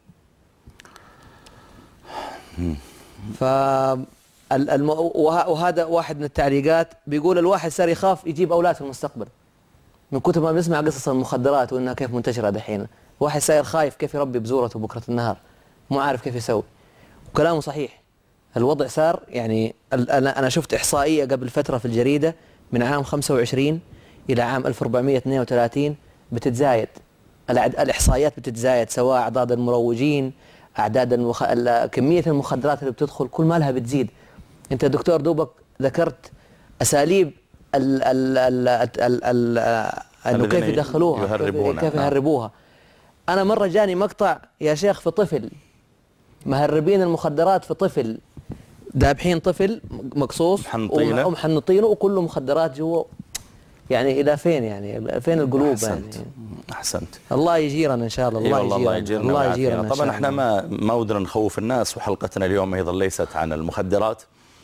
F: ف الم... وهذا واحد من التعليقات بيقول الواحد صار يخاف يجيب أولاد في المستقبل من كتب ما بنسمع قصص المخدرات وإنها كيف منتشرة دحين. واحد صاير خايف كيف يربي بزورته بكرة النهار، مو عارف كيف يسوي. وكلامه صحيح، الوضع صار يعني أنا أنا شفت إحصائية قبل فترة في الجريدة من عام خمسة وعشرين إلى عام ألف وأربعمئة واثنين وثلاثين بتتزايد الإحصائيات، بتتزايد سواء أعداد المروجين، أعداد المخ... كمية المخدرات اللي بتدخل كل ما لها بتزيد. أنت دكتور دوبك ذكرت أساليب ال ال ال ال ال ال كيف يدخلوها،
B: يهربونها.
F: كيف يهربوها. أنا مرة جاني مقطع يا شيخ في طفل مهربين المخدرات، في طفل دابحين طفل مقصوص
B: محنطينه
F: ومحنطينه وكله مخدرات جوا. يعني إلى فين يعني فين القلوب؟
B: أحسنت.
F: يعني
B: أحسنت.
F: الله يجيرنا إن شاء الله. الله يجيرنا, الله يجيرنا, الله يجيرنا
B: طبعا احنا ما ما ودنا نخوف الناس، وحلقتنا اليوم أيضا ليست عن المخدرات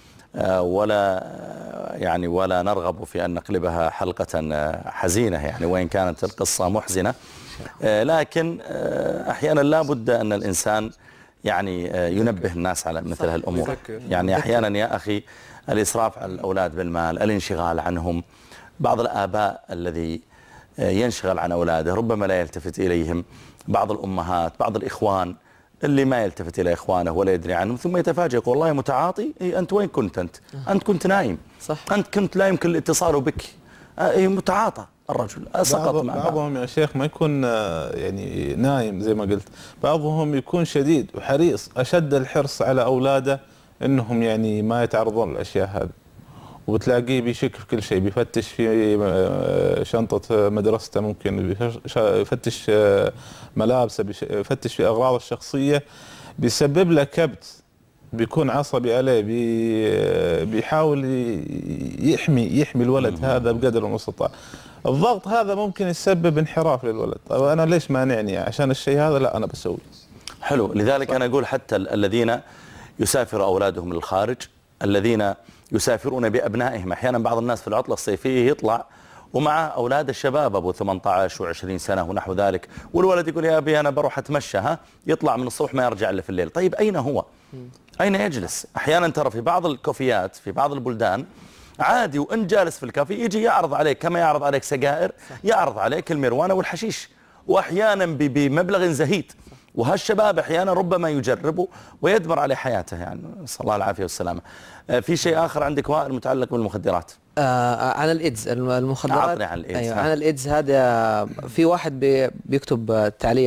B: ولا يعني ولا نرغب في أن نقلبها حلقة حزينة يعني، وإن كانت القصة محزنة، لكن أحيانا لا بد أن الإنسان يعني ينبه الناس على مثل هالأمور. يعني أحيانا يا أخي الإسراف على الأولاد بالمال، الانشغال عنهم، بعض الآباء الذي ينشغل عن أولاده ربما لا يلتفت إليهم، بعض الأمهات، بعض الإخوان اللي ما يلتفت إلى إخوانه ولا يدري عنهم، ثم يتفاجئ يقول والله متعاطي. إيه أنت وين كنت؟ أنت أنت كنت نايم.
F: صح.
B: أنت كنت لا يمكن الاتصال بك. إيه متعاطى الرجل، سقط مع
G: بعضهم يا شيخ ما يكون يعني نايم زي ما قلت، بعضهم يكون شديد وحريص أشد الحرص على أولاده أنهم يعني ما يتعرضون للأشياء هذه، وبتلاقيه بيشك في كل شيء، بيفتش في شنطة مدرسته، ممكن بيفتش ملابسه، بيفتش في أغراضه الشخصية، بيسبب له كبت، بيكون عصبي عليه، بي بيحاول يحمي يحمي الولد هذا بقدر المستطاع. الضغط هذا ممكن يسبب انحراف للولد. طيب أنا ليش مانعني عشان الشيء هذا؟ لا أنا بسوي.
B: حلو. لذلك صح. أنا أقول حتى الذين يسافر أولادهم للخارج، الذين يسافرون بأبنائهم، أحيانا بعض الناس في العطلة الصيفية يطلع ومع أولاد الشباب أبو ثمانية عشر وعشرين سنة ونحو ذلك، والولد يقول يا أبي أنا بروح أتمشى، ها يطلع من الصبح ما يرجع إلا في الليل. طيب أين هو؟ أين يجلس؟ أحيانا ترى في بعض الكوفيات في بعض البلدان عادي، وأنت جالس في الكافي يجي يعرض عليك كما يعرض عليك سجائر، يعرض عليك المروانة والحشيش، وأحيانا بمبلغ زهيد، وهالشباب أحيانا ربما يجربوا ويدمر عليه حياته، يعني نسأل الله العافية والسلامة. في شيء آخر عندك وائل متعلق بالمخدرات؟
F: آه عن الإيدز، المخدرات.
B: عن الإيدز.
F: أيوة عن الإيدز هذا في واحد بي بيكتب تعليق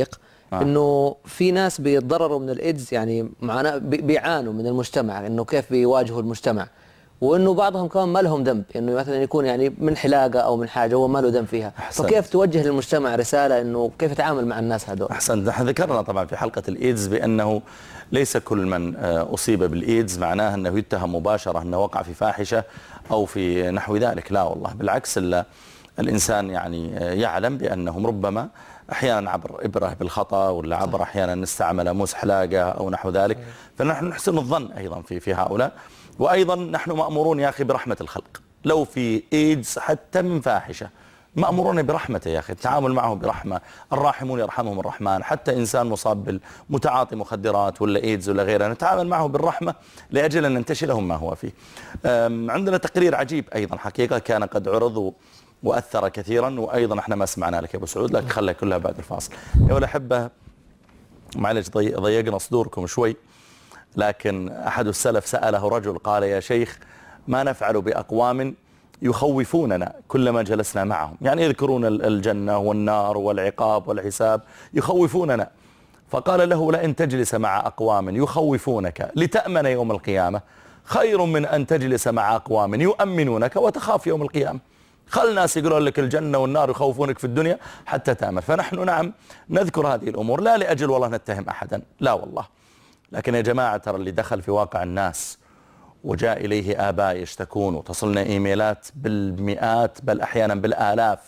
F: آه. انه في ناس بيتضرروا من الايدز، يعني معنا بيعانوا من المجتمع، انه كيف بيواجهوا المجتمع، وانه بعضهم كمان ما لهم ذنب، انه مثلا يكون يعني من حلاقه او من حاجه هو ما له ذنب فيها. أحسن. فكيف توجه للمجتمع رساله انه كيف يتعامل مع الناس هذول؟
B: احسن. نحن ذكرنا طبعا في حلقه الايدز بانه ليس كل من اصيب بالايدز معناه انه يتهم مباشره انه وقع في فاحشه او في نحو ذلك، لا والله بالعكس. الا الانسان يعني يعلم بانهم ربما احيانا عبر ابره بالخطا، ولا عبر احيانا استعمل موس حلاقه او نحو ذلك، فنحن نحسن الظن ايضا في في هؤلاء. وايضا نحن مامورون يا اخي برحمه الخلق، لو في ايدز حتى من فاحشه مأمورون برحمته يا أخي، التعامل معه برحمة، الراحمون يرحمهم الرحمن. حتى إنسان مصاب بالمتعاطي مخدرات ولا إيدز ولا غيره نتعامل معه بالرحمة لأجل أن ننتشي لهم ما هو فيه. عندنا تقرير عجيب أيضا حقيقة كان قد عرض وأثر كثيرا، وأيضا احنا ما سمعنا لك يا أبو سعود، لكن خلها كلها بعد الفاصل. يا الأحبة معلش ضيقنا صدوركم شوي، لكن أحد السلف سأله رجل قال يا شيخ ما نفعل بأقوام يخوفوننا كلما جلسنا معهم، يعني يذكرون الجنة والنار والعقاب والحساب يخوفوننا. فقال له لئن تجلس مع أقوام يخوفونك لتأمن يوم القيامة خير من أن تجلس مع أقوام يؤمنونك وتخاف يوم القيامة. خل الناس يقولون لك الجنة والنار يخوفونك في الدنيا حتى تأمن. فنحن نعم نذكر هذه الأمور لا لأجل والله نتهم أحدا، لا والله، لكن يا جماعة ترى اللي دخل في واقع الناس وجاء إليه آباء يشتكون، وتصلنا إيميلات بالمئات بل أحيانا بالآلاف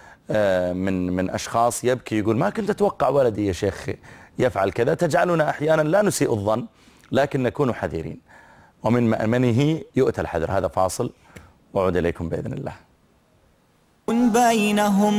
B: من من أشخاص يبكي يقول ما كنت أتوقع ولدي يا شيخ يفعل كذا. تجعلنا أحيانا لا نسيء الظن لكن نكون حذرين، ومن مأمنه يؤتى الحذر. هذا فاصل وأعود إليكم بإذن الله.
A: كن بينهم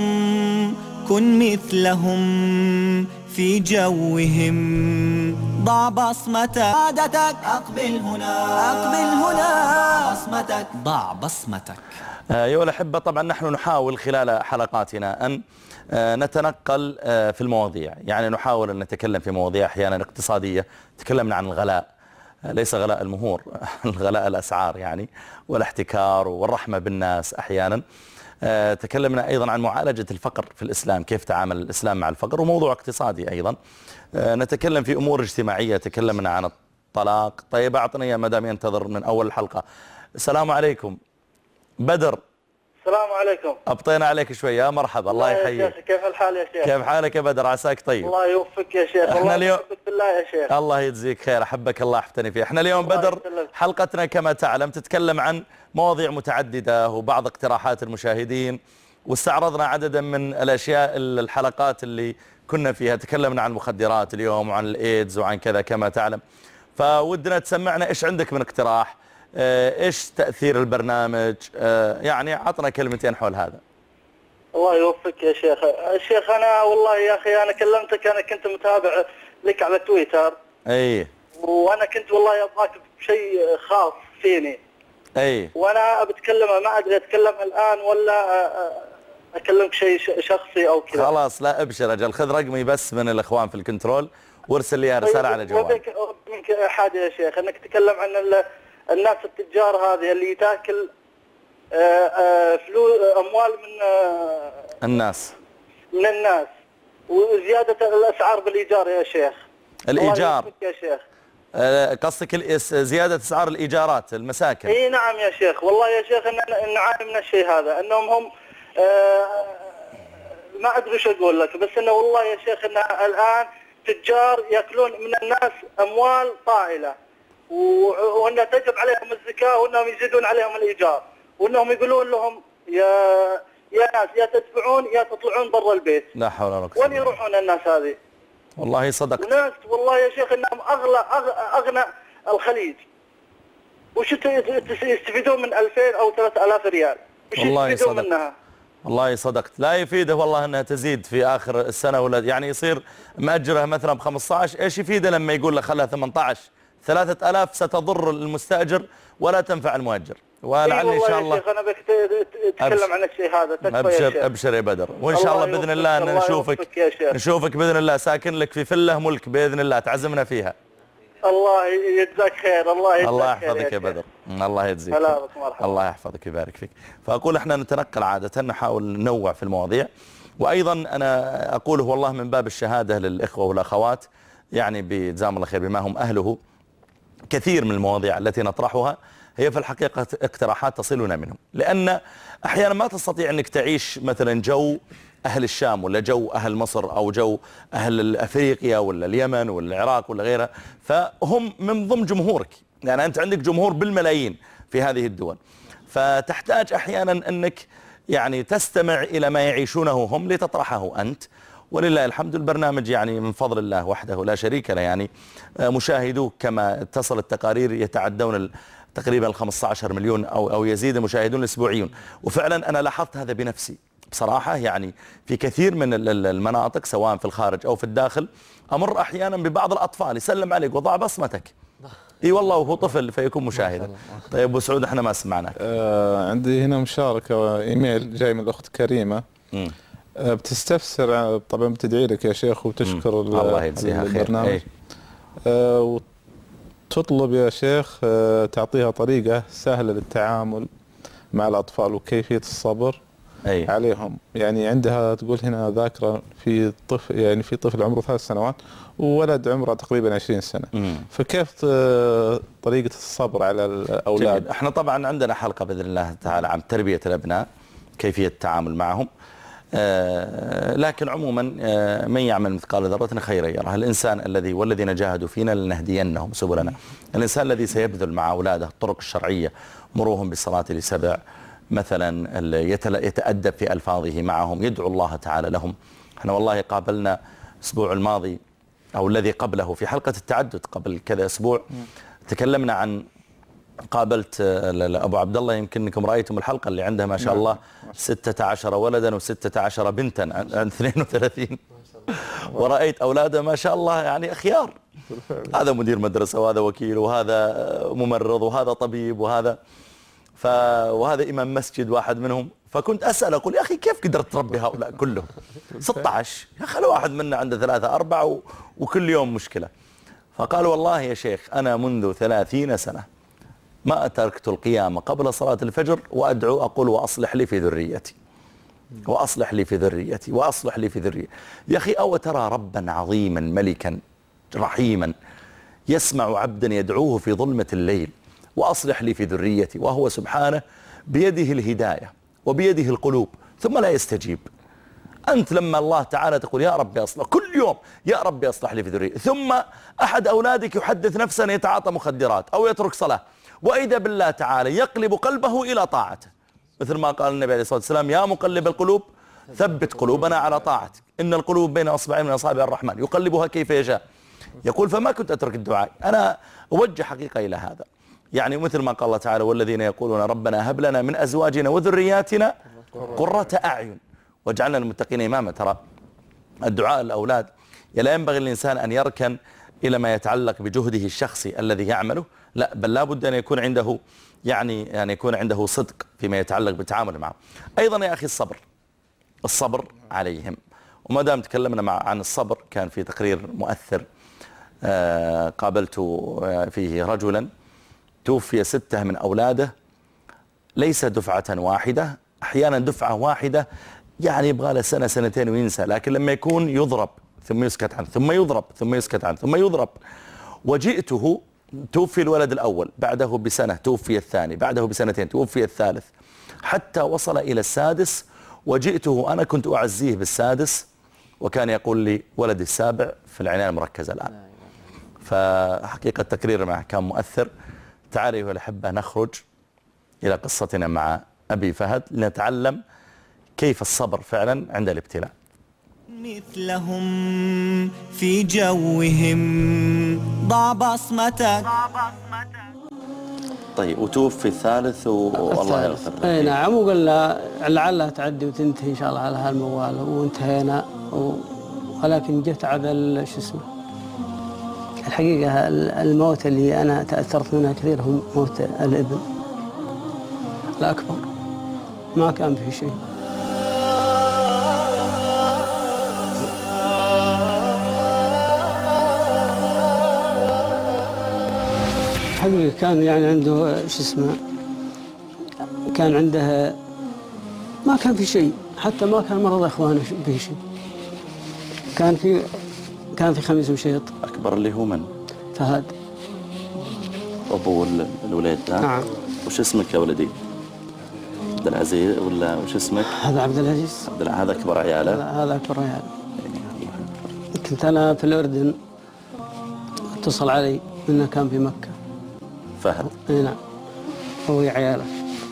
A: كن مثلهم في جوهم، ضع بصمة عادتك، أقبل هنا أقبل هنا بصمتك، ضع بصمتك.
B: أيها الأحبة، طبعا نحن نحاول خلال حلقاتنا أن نتنقل في المواضيع، يعني نحاول أن نتكلم في مواضيع أحيانا اقتصادية، تكلمنا عن الغلاء، ليس غلاء المهور الغلاء الأسعار يعني، والاحتكار والرحمة بالناس أحيانا. تكلمنا أيضا عن معالجة الفقر في الإسلام، كيف تعامل الإسلام مع الفقر، وموضوع اقتصادي أيضا. نتكلم في أمور اجتماعية، تكلمنا عن الطلاق. طيب أعطني يا مدام ينتظر من أول الحلقة. السلام عليكم بدر.
D: السلام عليكم.
B: أبطينا عليك شوي. يا مرحبا، الله يحييك.
D: كيف الحال يا شيخ؟
B: كيف حالك يا بدر؟ عساك طيب.
D: الله يوفقك يا شيخ.
B: احنا اليوم
D: بالله يا شيخ.
B: الله يجزيك خير، أحبك الله أحبتني فيه. احنا اليوم بدر حلقتنا كما تعلم تتكلم عن مواضيع متعددة وبعض اقتراحات المشاهدين، واستعرضنا عددا من الأشياء الحلقات اللي كنا فيها. تكلمنا عن المخدرات اليوم وعن الإيدز وعن كذا كما تعلم. فودنا تسمعنا إيش عندك من اقتراح، إيش تأثير البرنامج، يعني عطنا كلمتين حول هذا.
D: الله يوفقك يا شيخ. الشيخ أنا والله يا أخي أنا كلمتك، أنا كنت متابع لك على تويتر.
B: أي.
D: وأنا كنت والله أبغاك بشيء خاص فيني.
B: أي.
D: وأنا بتكلم ما أدري أتكلم الآن ولا أكلمك شيء شخصي أو كذا.
B: خلاص لا أبشر أجل، خذ رقمي بس من الإخوان في الكنترول وارسل لي رسالة على جوالي.
D: منك حاجة يا شيخ، أنك تتكلم عن الناس التجار هذه اللي تاكل فلوس أموال من
B: الناس
D: من الناس، وزيادة الأسعار بالإيجار يا شيخ.
B: الإيجار
D: يا شيخ
B: قصدك زيادة أسعار الإيجارات المساكن؟
D: اي نعم يا شيخ. والله يا شيخ إن نعاني من الشيء هذا، انهم هم آه ما ادري ايش اقول لك، بس انه والله يا شيخ ان الان تجار ياكلون من الناس اموال طائله، وان تجب عليهم الزكاه، وانهم يزيدون عليهم الايجار، وانهم يقولون لهم يا يا ناس يا تدفعون يا تطلعون برا البيت.
B: لا حول ولا قوه.
D: وين يروحون الناس هذه؟
B: والله صدقت.
D: ناس والله يا شيخ انهم اغلى اغنى الخليج، وش يستفيدون من ألفين او ثلاثة آلاف ريال؟ وش يستفيدون منها؟
B: والله صدقت. لا يفيده والله انها تزيد في اخر السنه، ولا يعني يصير ماجره مثلا ب خمسة عشر، ايش يفيده لما يقول له خلها ثمانية عشر؟ ثلاثة آلاف ستضر المستاجر ولا تنفع المؤجر. ولعل ان شاء الله
D: يا شيخ انا بك تتكلم عن الشيء هذا.
B: ابشر يا ابشر يا بدر، وان شاء الله باذن الله ان نشوفك نشوفك باذن الله ساكن لك في فله ملك باذن الله تعزمنا فيها.
D: الله يجزاك خير. الله يجزاك
B: الله يحفظك يا بدر. الله يجزيك. الله يحفظك ويبارك فيك. فاقول احنا نتنقل عاده، نحاول ننوع في المواضيع، وأيضا أنا أقوله والله من باب الشهادة للإخوة والأخوات، يعني بجزاهم الله خير بما هم أهله، كثير من المواضيع التي نطرحها هي في الحقيقة اقتراحات تصلنا منهم، لأن أحيانا ما تستطيع أنك تعيش مثلا جو أهل الشام ولا جو أهل مصر أو جو أهل أفريقيا ولا اليمن ولا العراق ولا غيرها، فهم من ضمن جمهورك، يعني أنت عندك جمهور بالملايين في هذه الدول، فتحتاج أحيانا أنك يعني تستمع إلى ما يعيشونه هم لتطرحه أنت. ولله الحمد البرنامج يعني من فضل الله وحده لا شريك له، يعني مشاهدوك كما تصل التقارير يتعدون تقريبا ال خمسة عشر مليون أو أو يزيد المشاهدون الأسبوعيون. وفعلا أنا لاحظت هذا بنفسي بصراحة، يعني في كثير من المناطق سواء في الخارج أو في الداخل أمر أحيانا ببعض الأطفال يسلم عليك وضع بصمتك، اي والله وهو طفل فيكون مشاهدا. طيب ابو سعود احنا ما سمعناك.
G: آه عندي هنا مشاركه ايميل جاي من الاخت كريمه، آه بتستفسر، طبعا بتدعي لك يا شيخ وتشكر
B: الله يجزيها خير،
G: آه وتطلب يا شيخ آه تعطيها طريقه سهله للتعامل مع الاطفال وكيفيه الصبر أي. عليهم. يعني عندها تقول هنا ذاكره في طفل، يعني في طفل عمره ثلاث سنوات وولد عمره تقريبا عشرين سنة، مم. فكيف طريقة الصبر على الأولاد؟
B: جيد. احنا طبعا عندنا حلقة بإذن الله تعالى عن تربية الأبناء، كيفية التعامل معهم، آه لكن عموما آه من يعمل مثقال ذرة خيرا يره. الإنسان الذي والذين جاهدوا فينا لنهدينهم سبلنا. الإنسان الذي سيبذل مع أولاده الطرق الشرعية، مروهم بالصلاة لسبع مثلا، يتأدب في ألفاظه معهم، يدعو الله تعالى لهم. احنا والله قابلنا الأسبوع الماضي أو الذي قبله في حلقة التعدد قبل كذا أسبوع، تكلمنا عن، قابلت أبو عبد الله، يمكن أنكم رأيتم الحلقة اللي عندها ما شاء الله ستة عشر ولدا وستة عشر بنتا عن اثنين وثلاثين، ورأيت أولاده ما شاء الله يعني أخيار، هذا مدير مدرسة وهذا وكيل وهذا ممرض وهذا طبيب وهذا ف... وهذا إمام مسجد واحد منهم. فكنت أسأل أقول يا أخي كيف قدرت تربي هؤلاء كلهم؟ ستة عشر يا أخي واحد منا عنده ثلاثة أربعة و... وكل يوم مشكلة. فقال والله يا شيخ أنا منذ ثلاثين سنة ما تركت القيام قبل صلاة الفجر وأدعو أقول وأصلح لي في ذريتي وأصلح لي في ذريتي وأصلح لي في ذريتي. يا أخي أو ترى ربا عظيما ملكا رحيما يسمع عبدا يدعوه في ظلمة الليل وأصلح لي في ذريتي، وهو سبحانه بيده الهداية وبيده القلوب ثم لا يستجيب. أنت لما الله تعالى تقول يا ربي أصلح كل يوم، يا ربي أصلح لي في ذريتي، ثم أحد أولادك يحدث نفسه أن يتعاطى مخدرات أو يترك صلاة، وإذا بالله تعالى يقلب قلبه إلى طاعته، مثل ما قال النبي عليه الصلاة والسلام يا مقلب القلوب ثبت قلوبنا على طاعتك، إن القلوب بين أصبعين من أصابع الرحمن يقلبها كيف يشاء. يقول فما كنت أترك الدعاء. أنا أوجه حقيقة إلى هذا، يعني مثل ما قال الله تعالى والذين يقولون ربنا هب لنا من أزواجنا وذرياتنا قرة أعين واجعلنا للمتقين إماما. ترى الدعاء الأولاد لا ينبغي الإنسان أن يركن إلى ما يتعلق بجهده الشخصي الذي يعمله، لا بل لا بد أن يكون عنده يعني يعني يكون عنده صدق فيما يتعلق بالتعامل معه. أيضا يا أخي الصبر، الصبر عليهم. وما دام تكلمنا مع عن الصبر، كان في تقرير مؤثر آه قابلت فيه رجلا توفي ستة من أولاده، ليس دفعة واحدة، أحيانا دفعة واحدة يعني يبغى له سنة سنتين وينسى، لكن لما يكون يضرب ثم يسكت عنه ثم يضرب ثم يسكت عنه ثم يضرب. وجئته توفي الولد الأول، بعده بسنة توفي الثاني، بعده بسنتين توفي الثالث، حتى وصل إلى السادس. وجئته أنا كنت أعزيه بالسادس وكان يقول لي ولدي السابع في العناية المركزة الآن. فحقيقة التقرير معه كان مؤثر. تعالوا أيها الأحبة نخرج إلى قصتنا مع أبي فهد لنتعلم كيف الصبر فعلا عند الابتلاء.
A: مثلهم في جوهم ضع بصمتك.
B: طيب وتوفي الثالث والله يغفر له.
H: اي نعم، وقال لعلها تعدي وتنتهي ان شاء الله على هالموال، وانتهينا و... ولكن جت على شو اسمه الحقيقة الموت اللي أنا تأثرت منها كثير هو موت الابن الأكبر، ما كان في شيء. حقيقة كان يعني عنده شو اسمه، كان عنده ما كان في شيء حتى ما كان مرض اخوانه به شيء. كان في كان في خميس مشيط.
B: اكبر اللي هو من؟
H: فهد.
B: ابو الوليد.
H: نعم.
B: وش اسمك يا ولدي؟ عبد العزيز ولا وش اسمك؟
H: هذا عبد العزيز.
B: عبد العزيز. هذا اكبر عياله؟
H: هذا اكبر عياله. كنت انا في الاردن، اتصل علي انه كان في مكه.
B: فهد.
H: اي نعم. هو عياله.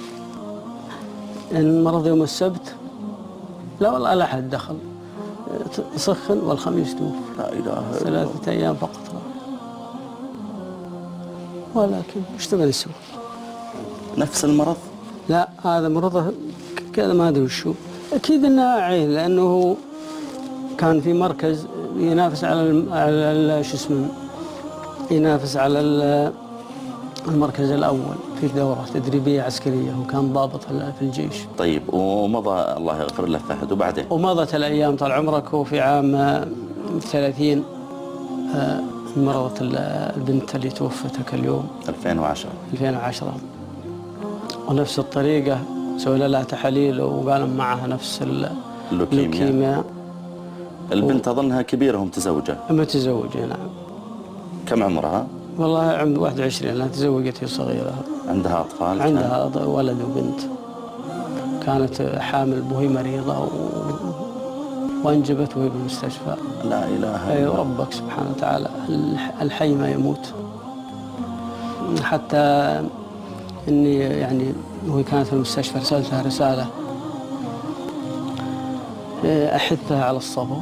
H: ان مرض يوم السبت، لا والله الاحد دخل سخن والخميس توفى.
B: لا اله الا الله.
H: ثلاثة ايام فقط. ولكن ايش تبغى نسوي؟
B: نفس المرض؟
H: لا هذا مرضه كذا ما ادري وشو. اكيد انها عين، لانه هو كان في مركز ينافس على على شو اسمه، ينافس على المركز الاول في دوره تدريبيه عسكريه، وكان ضابط في الجيش.
B: طيب ومضى الله يغفر له فهد وبعدين؟
H: ومضت الايام طال عمرك، وفي عام ثلاثين مرضت البنت اللي توفتك اليوم
B: ألفين وعشرة.
H: ألفين وعشرة. ونفس الطريقه سووا لها تحاليل وقالوا معها نفس اللوكيميا.
B: البنت اظنها كبيره ومتزوجه.
H: متزوجه نعم.
B: كم عمرها؟
H: والله عمرها واحد وعشرين، لأنها تزوجت وهي صغيره.
B: عندها اطفال؟
H: عندها كان؟ ولد وبنت. كانت حامل وهي مريضه و... وانجبت وهي بالمستشفى.
B: لا اله الا
H: اي
B: الله.
H: ربك سبحانه وتعالى الحي ما يموت. حتى اني يعني وهي كانت في المستشفى رسلتها رساله احثها على الصبر،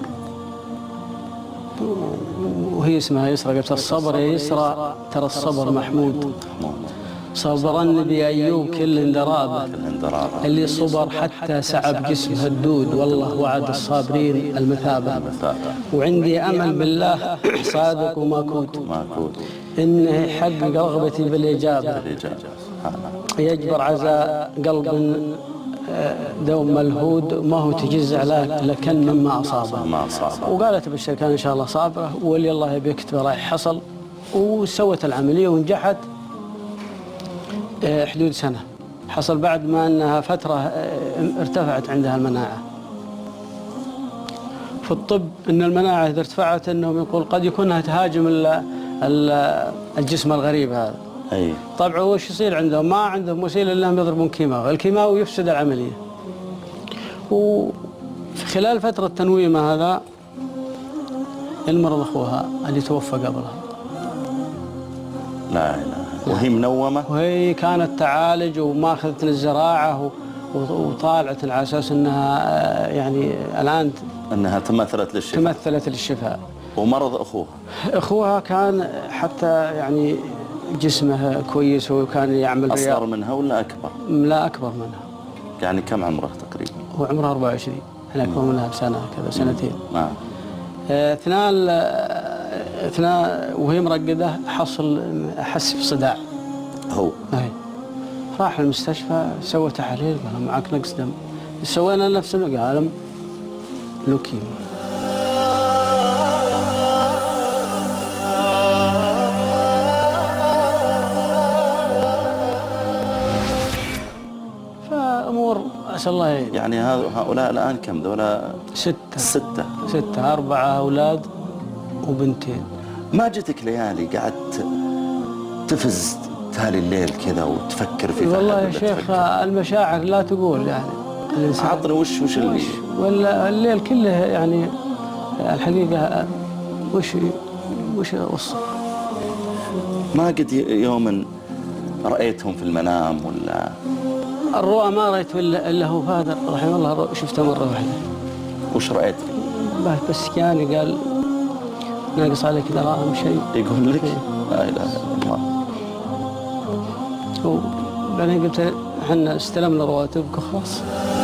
H: وهي اسمها يسرى، قلت الصبر يا يسرى ترى الصبر محمود. صبر النبي ايوب كل اندرابه، اللي صبر حتى سعب جسمه الدود، والله وعد الصابرين المثابه. وعندي امل بالله صادق وماكود، انه يحقق رغبتي بالاجابه، يجبر عزاء قلب دوم ملهود، ما هو تجزع لكن مما أصابه. وقالت بالشر كان إن شاء الله صابرة، واللي الله يبيك رايح حصل، وسوت العملية ونجحت حدود سنة. حصل بعد ما أنها فترة ارتفعت عندها المناعة. في الطب أن المناعة إذا ارتفعت أنهم يقول قد يكونها تهاجم الجسم الغريب هذا.
B: أي.
H: طبعا وش يصير عندهم؟ ما عندهم وسيله الا انهم يضربون كيماوي، الكيماوي يفسد العمليه. وفي خلال فتره تنويمه هذا المرض اخوها اللي توفى قبلها.
B: لا اله. وهي منومه؟
H: وهي كانت تعالج وماخذت الزراعه وطالعت على اساس انها يعني الان
B: انها تمثلت للشفاء.
H: تمثلت للشفاء.
B: ومرض اخوها؟
H: اخوها كان حتى يعني جسمه كويس، وكان يعمل
B: أصغر
H: رياض.
B: منها ولا أكبر؟
H: لا أكبر منها.
B: يعني كم عمره تقريبا؟
H: هو عمره أربعة وعشرين، احنا أكبر منها بسنة كذا سنتين.
B: نعم.
H: اثناء اثناء وهي مرقدة حصل أحس بصداع.
B: هو؟
H: أي. راح المستشفى سوى تحاليل، قال معك نقص دم. سوينا نفس قال لوكيميا. أسأل الله يعين.
B: يعني هؤلاء الآن كم ذولا؟
H: ستة.
B: ستة.
H: ستة، أربعة أولاد وبنتين.
B: ما جتك ليالي قعدت تفز تالي الليل كذا وتفكر في فهد؟
H: والله يا شيخ المشاعر لا تقول يعني.
B: عطني وش وش اللي
H: ولا الليل كله يعني الحقيقة وش وش وصف.
B: ما قد يوم رأيتهم في المنام ولا؟
H: الرؤى ما رأيت إلا هو فهد رحمه الله، شفته مرة واحدة.
B: وش رأيت؟
H: بس كان قال ناقص عليك دراهم شيء.
B: يقول لك؟ لا إله إلا الله.
H: وبعدين قلت احنا استلمنا رواتبك وخلاص.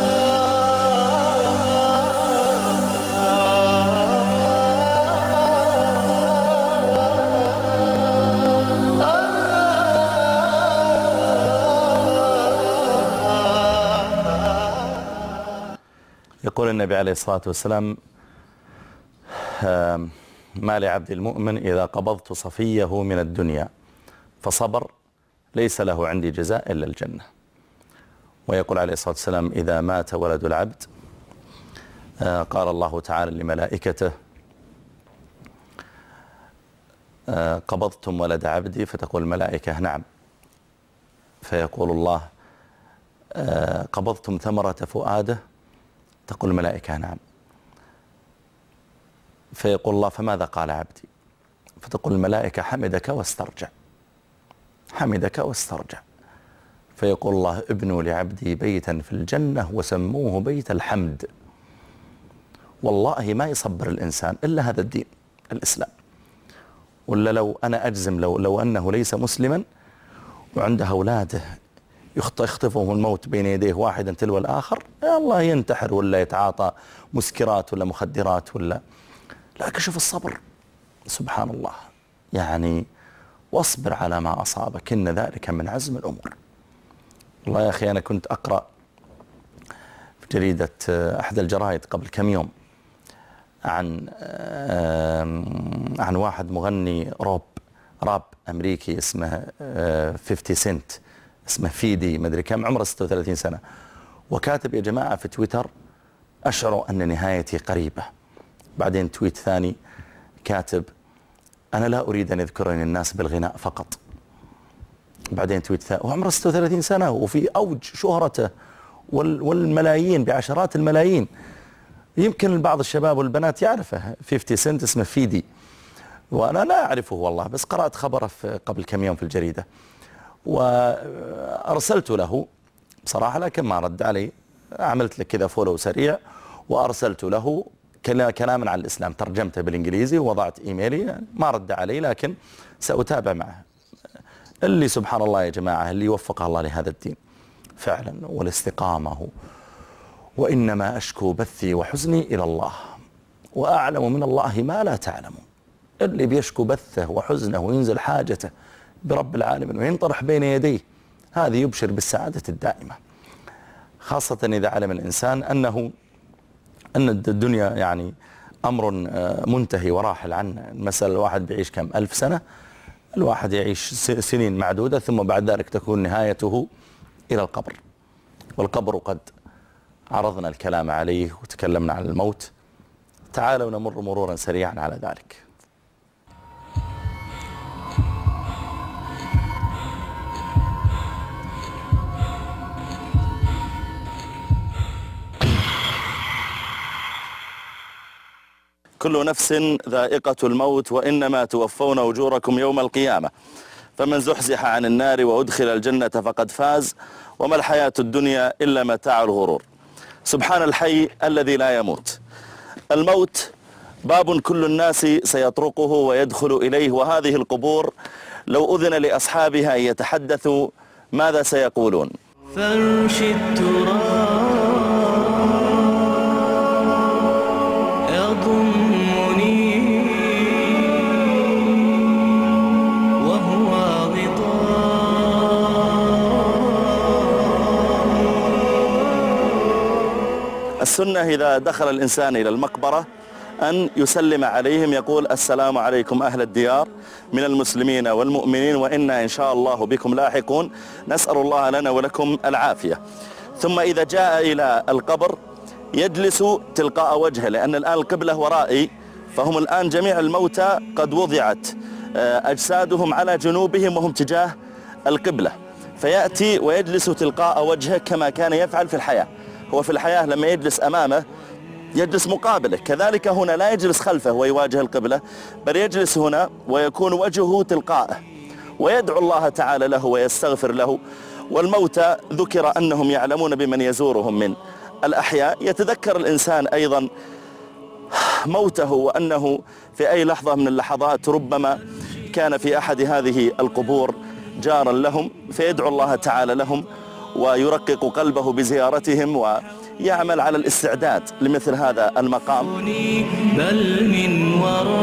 B: يقول النبي عليه الصلاة والسلام: ما لعبد المؤمن إذا قبضت صفيه من الدنيا فصبر ليس له عندي جزاء إلا الجنة. ويقول عليه الصلاة والسلام: إذا مات ولد العبد قال الله تعالى لملائكته قبضتم ولد عبدي؟ فتقول الملائكة نعم. فيقول الله قبضتم ثمرة فؤاده؟ تقول الملائكة نعم. فيقول الله فماذا قال عبدي؟ فتقول الملائكة حمدك واسترجع، حمدك واسترجع. فيقول الله ابنوا لعبدي بيتا في الجنة وسموه بيت الحمد. والله ما يصبر الإنسان إلا هذا الدين الإسلام. ولا لو أنا أجزم لو, لو أنه ليس مسلما وعنده أولاده يخطفهم الموت بين يديه واحدا تلو الآخر، يا الله ينتحر ولا يتعاطى مسكرات ولا مخدرات ولا. لكن شوف الصبر سبحان الله، يعني واصبر على ما أصابك إن ذلك من عزم الأمور. والله يا أخي أنا كنت أقرأ في جريدة أحد الجرائد قبل كم يوم عن عن واحد مغني روب راب أمريكي اسمه خمسين سنت، اسمه فيدي مدري كم، عمره ستة وثلاثين سنة، وكاتب يا جماعة في تويتر أشعر أن نهايتي قريبة. بعدين تويت ثاني كاتب أنا لا أريد أن يذكرني الناس بالغناء فقط. بعدين تويت ثاني وعمره ستة وثلاثين سنة وفي أوج شهرته والملايين بعشرات الملايين. يمكن بعض الشباب والبنات يعرفه خمسين سنت، اسمه فيدي، وأنا لا أعرفه والله، بس قرأت خبره قبل كم يوم في الجريدة وأرسلت له بصراحة لكن ما رد علي. عملت لك كذا فولو سريع وأرسلت له كلاما عن الإسلام، ترجمته بالإنجليزي ووضعت إيميلي، ما رد علي لكن سأتابع معه. اللي سبحان الله يا جماعة اللي يوفق الله لهذا الدين فعلا والاستقامة. وإنما أشكو بثي وحزني إلى الله وأعلم من الله ما لا تعلمون. اللي بيشكو بثه وحزنه وينزل حاجته برب العالمين وينطرح بين يديه، هذه يبشر بالسعادة الدائمة، خاصة إذا علم الإنسان أنه أن الدنيا يعني أمر منتهي وراحل عنه. مثلا الواحد بيعيش كم ألف سنة، الواحد يعيش سنين معدودة ثم بعد ذلك تكون نهايته إلى القبر. والقبر قد عرضنا الكلام عليه وتكلمنا عن الموت، تعالوا نمر مرورا سريعا على ذلك. كل نفس ذائقة الموت وإنما توفون أجوركم يوم القيامة، فمن زحزح عن النار وأدخل الجنة فقد فاز وما الحياة الدنيا إلا متاع الغرور. سبحان الحي الذي لا يموت. الموت باب كل الناس سيطرقه ويدخل إليه، وهذه القبور لو أذن لأصحابها أن يتحدثوا ماذا سيقولون؟
A: فرش التراب يضمني وهو غطاء.
B: السنة إذا دخل الإنسان إلى المقبرة أن يسلم عليهم، يقول السلام عليكم أهل الديار من المسلمين والمؤمنين وإنا إن شاء الله بكم لاحقون، نسأل الله لنا ولكم العافية. ثم إذا جاء إلى القبر يجلس تلقاء وجهه، لأن الآن القبلة ورائي، فهم الآن جميع الموتى قد وضعت أجسادهم على جنوبهم وهم تجاه القبلة، فيأتي ويجلس تلقاء وجهه كما كان يفعل في الحياة. هو في الحياة لما يجلس أمامه يجلس مقابله، كذلك هنا لا يجلس خلفه ويواجه القبلة، بل يجلس هنا ويكون وجهه تلقائه ويدعو الله تعالى له ويستغفر له. والموتى ذكر أنهم يعلمون بمن يزورهم من الأحياء. يتذكر الإنسان أيضا موته وأنه في أي لحظة من اللحظات ربما كان في أحد هذه القبور جارا لهم، فيدعو الله تعالى لهم ويرقق قلبه بزيارتهم ويعمل على الاستعداد لمثل هذا المقام.
A: بل من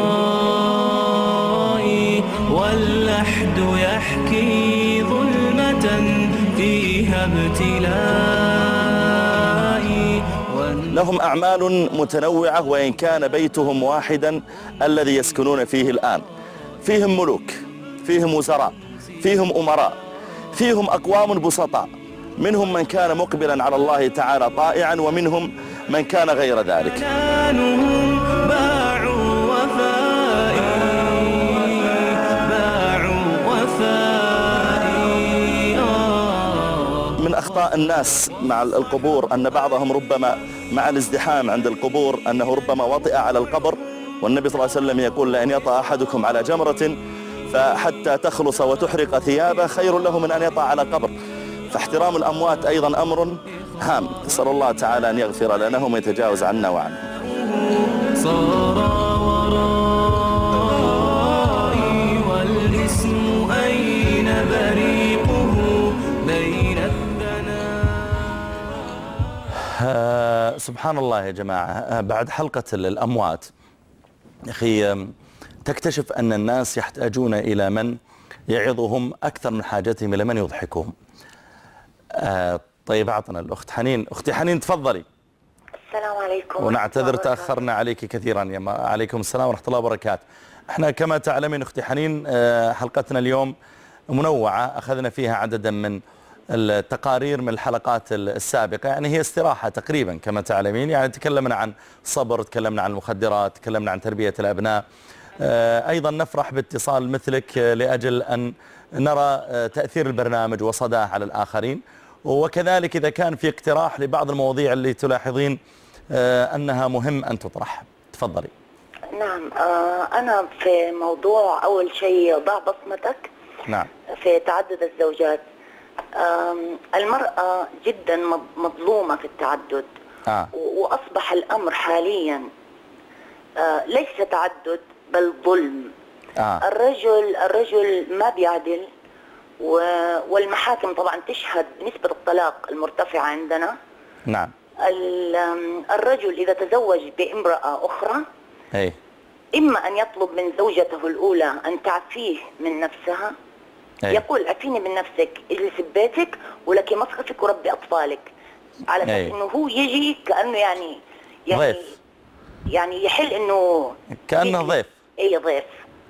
A: ورائي واللحد يحكي ظلمة فيها ابتلائي.
B: لهم أعمال متنوعة وإن كان بيتهم واحدا الذي يسكنون فيه الآن. فيهم ملوك، فيهم وزراء، فيهم أمراء، فيهم أقوام بسطاء، منهم من كان مقبلا على الله تعالى طائعا، ومنهم من كان غير ذلك. من أخطاء الناس مع القبور أن بعضهم ربما مع الازدحام عند القبور أنه ربما وطئ على القبر، والنبي صلى الله عليه وسلم يقول لأن يطأ أحدكم على جمرة فحتى تخلص وتحرق ثيابه خير له من أن يطأ على قبر. فاحترام الأموات أيضا أمر هام، نسأل الله تعالى أن يغفر لنا ويتجاوز عنا وعنه.
A: صار ورائي والاسم أين بريقه بين الثناء.
B: آه سبحان الله يا جماعة، آه بعد حلقة الأموات أخي تكتشف أن الناس يحتاجون إلى من يعظهم أكثر من حاجتهم إلى من يضحكهم. آه طيب أعطنا الأخت حنين. أختي حنين تفضلي.
I: السلام عليكم.
B: ونعتذر تأخرنا عليك كثيرا. يا ما عليكم السلام ورحمة الله وبركاته. احنا كما تعلمين أختي حنين آه حلقتنا اليوم منوعة، أخذنا فيها عددا من التقارير من الحلقات السابقة، يعني هي استراحة تقريبا كما تعلمين. يعني تكلمنا عن صبر، تكلمنا عن المخدرات، تكلمنا عن تربية الأبناء. أيضا نفرح باتصال مثلك لأجل أن نرى تأثير البرنامج وصداه على الآخرين، وكذلك إذا كان في اقتراح لبعض المواضيع اللي تلاحظين أنها مهم أن تطرح. تفضلي.
I: نعم، أنا في موضوع أول شيء ضع بصمتك.
B: نعم.
I: في تعدد الزوجات. المرأة جدا مظلومة في التعدد.
B: آه.
I: وأصبح الأمر حاليا ليس تعدد بل ظلم.
B: آه.
I: الرجل الرجل ما بيعدل، والمحاكم طبعا تشهد نسبة الطلاق المرتفعة عندنا.
B: نعم.
I: الرجل إذا تزوج بامرأة أخرى
B: أي.
I: إما أن يطلب من زوجته الأولى أن تعفيه من نفسها. أي. يقول عفيني من نفسك، اجلس ببيتك ولك مصرفك وربي أطفالك، على أساس إنه هو يجي كأنه يعني يعني ضيف. يعني يحل إنه
B: كأنه ضيف.
I: أي ضيف.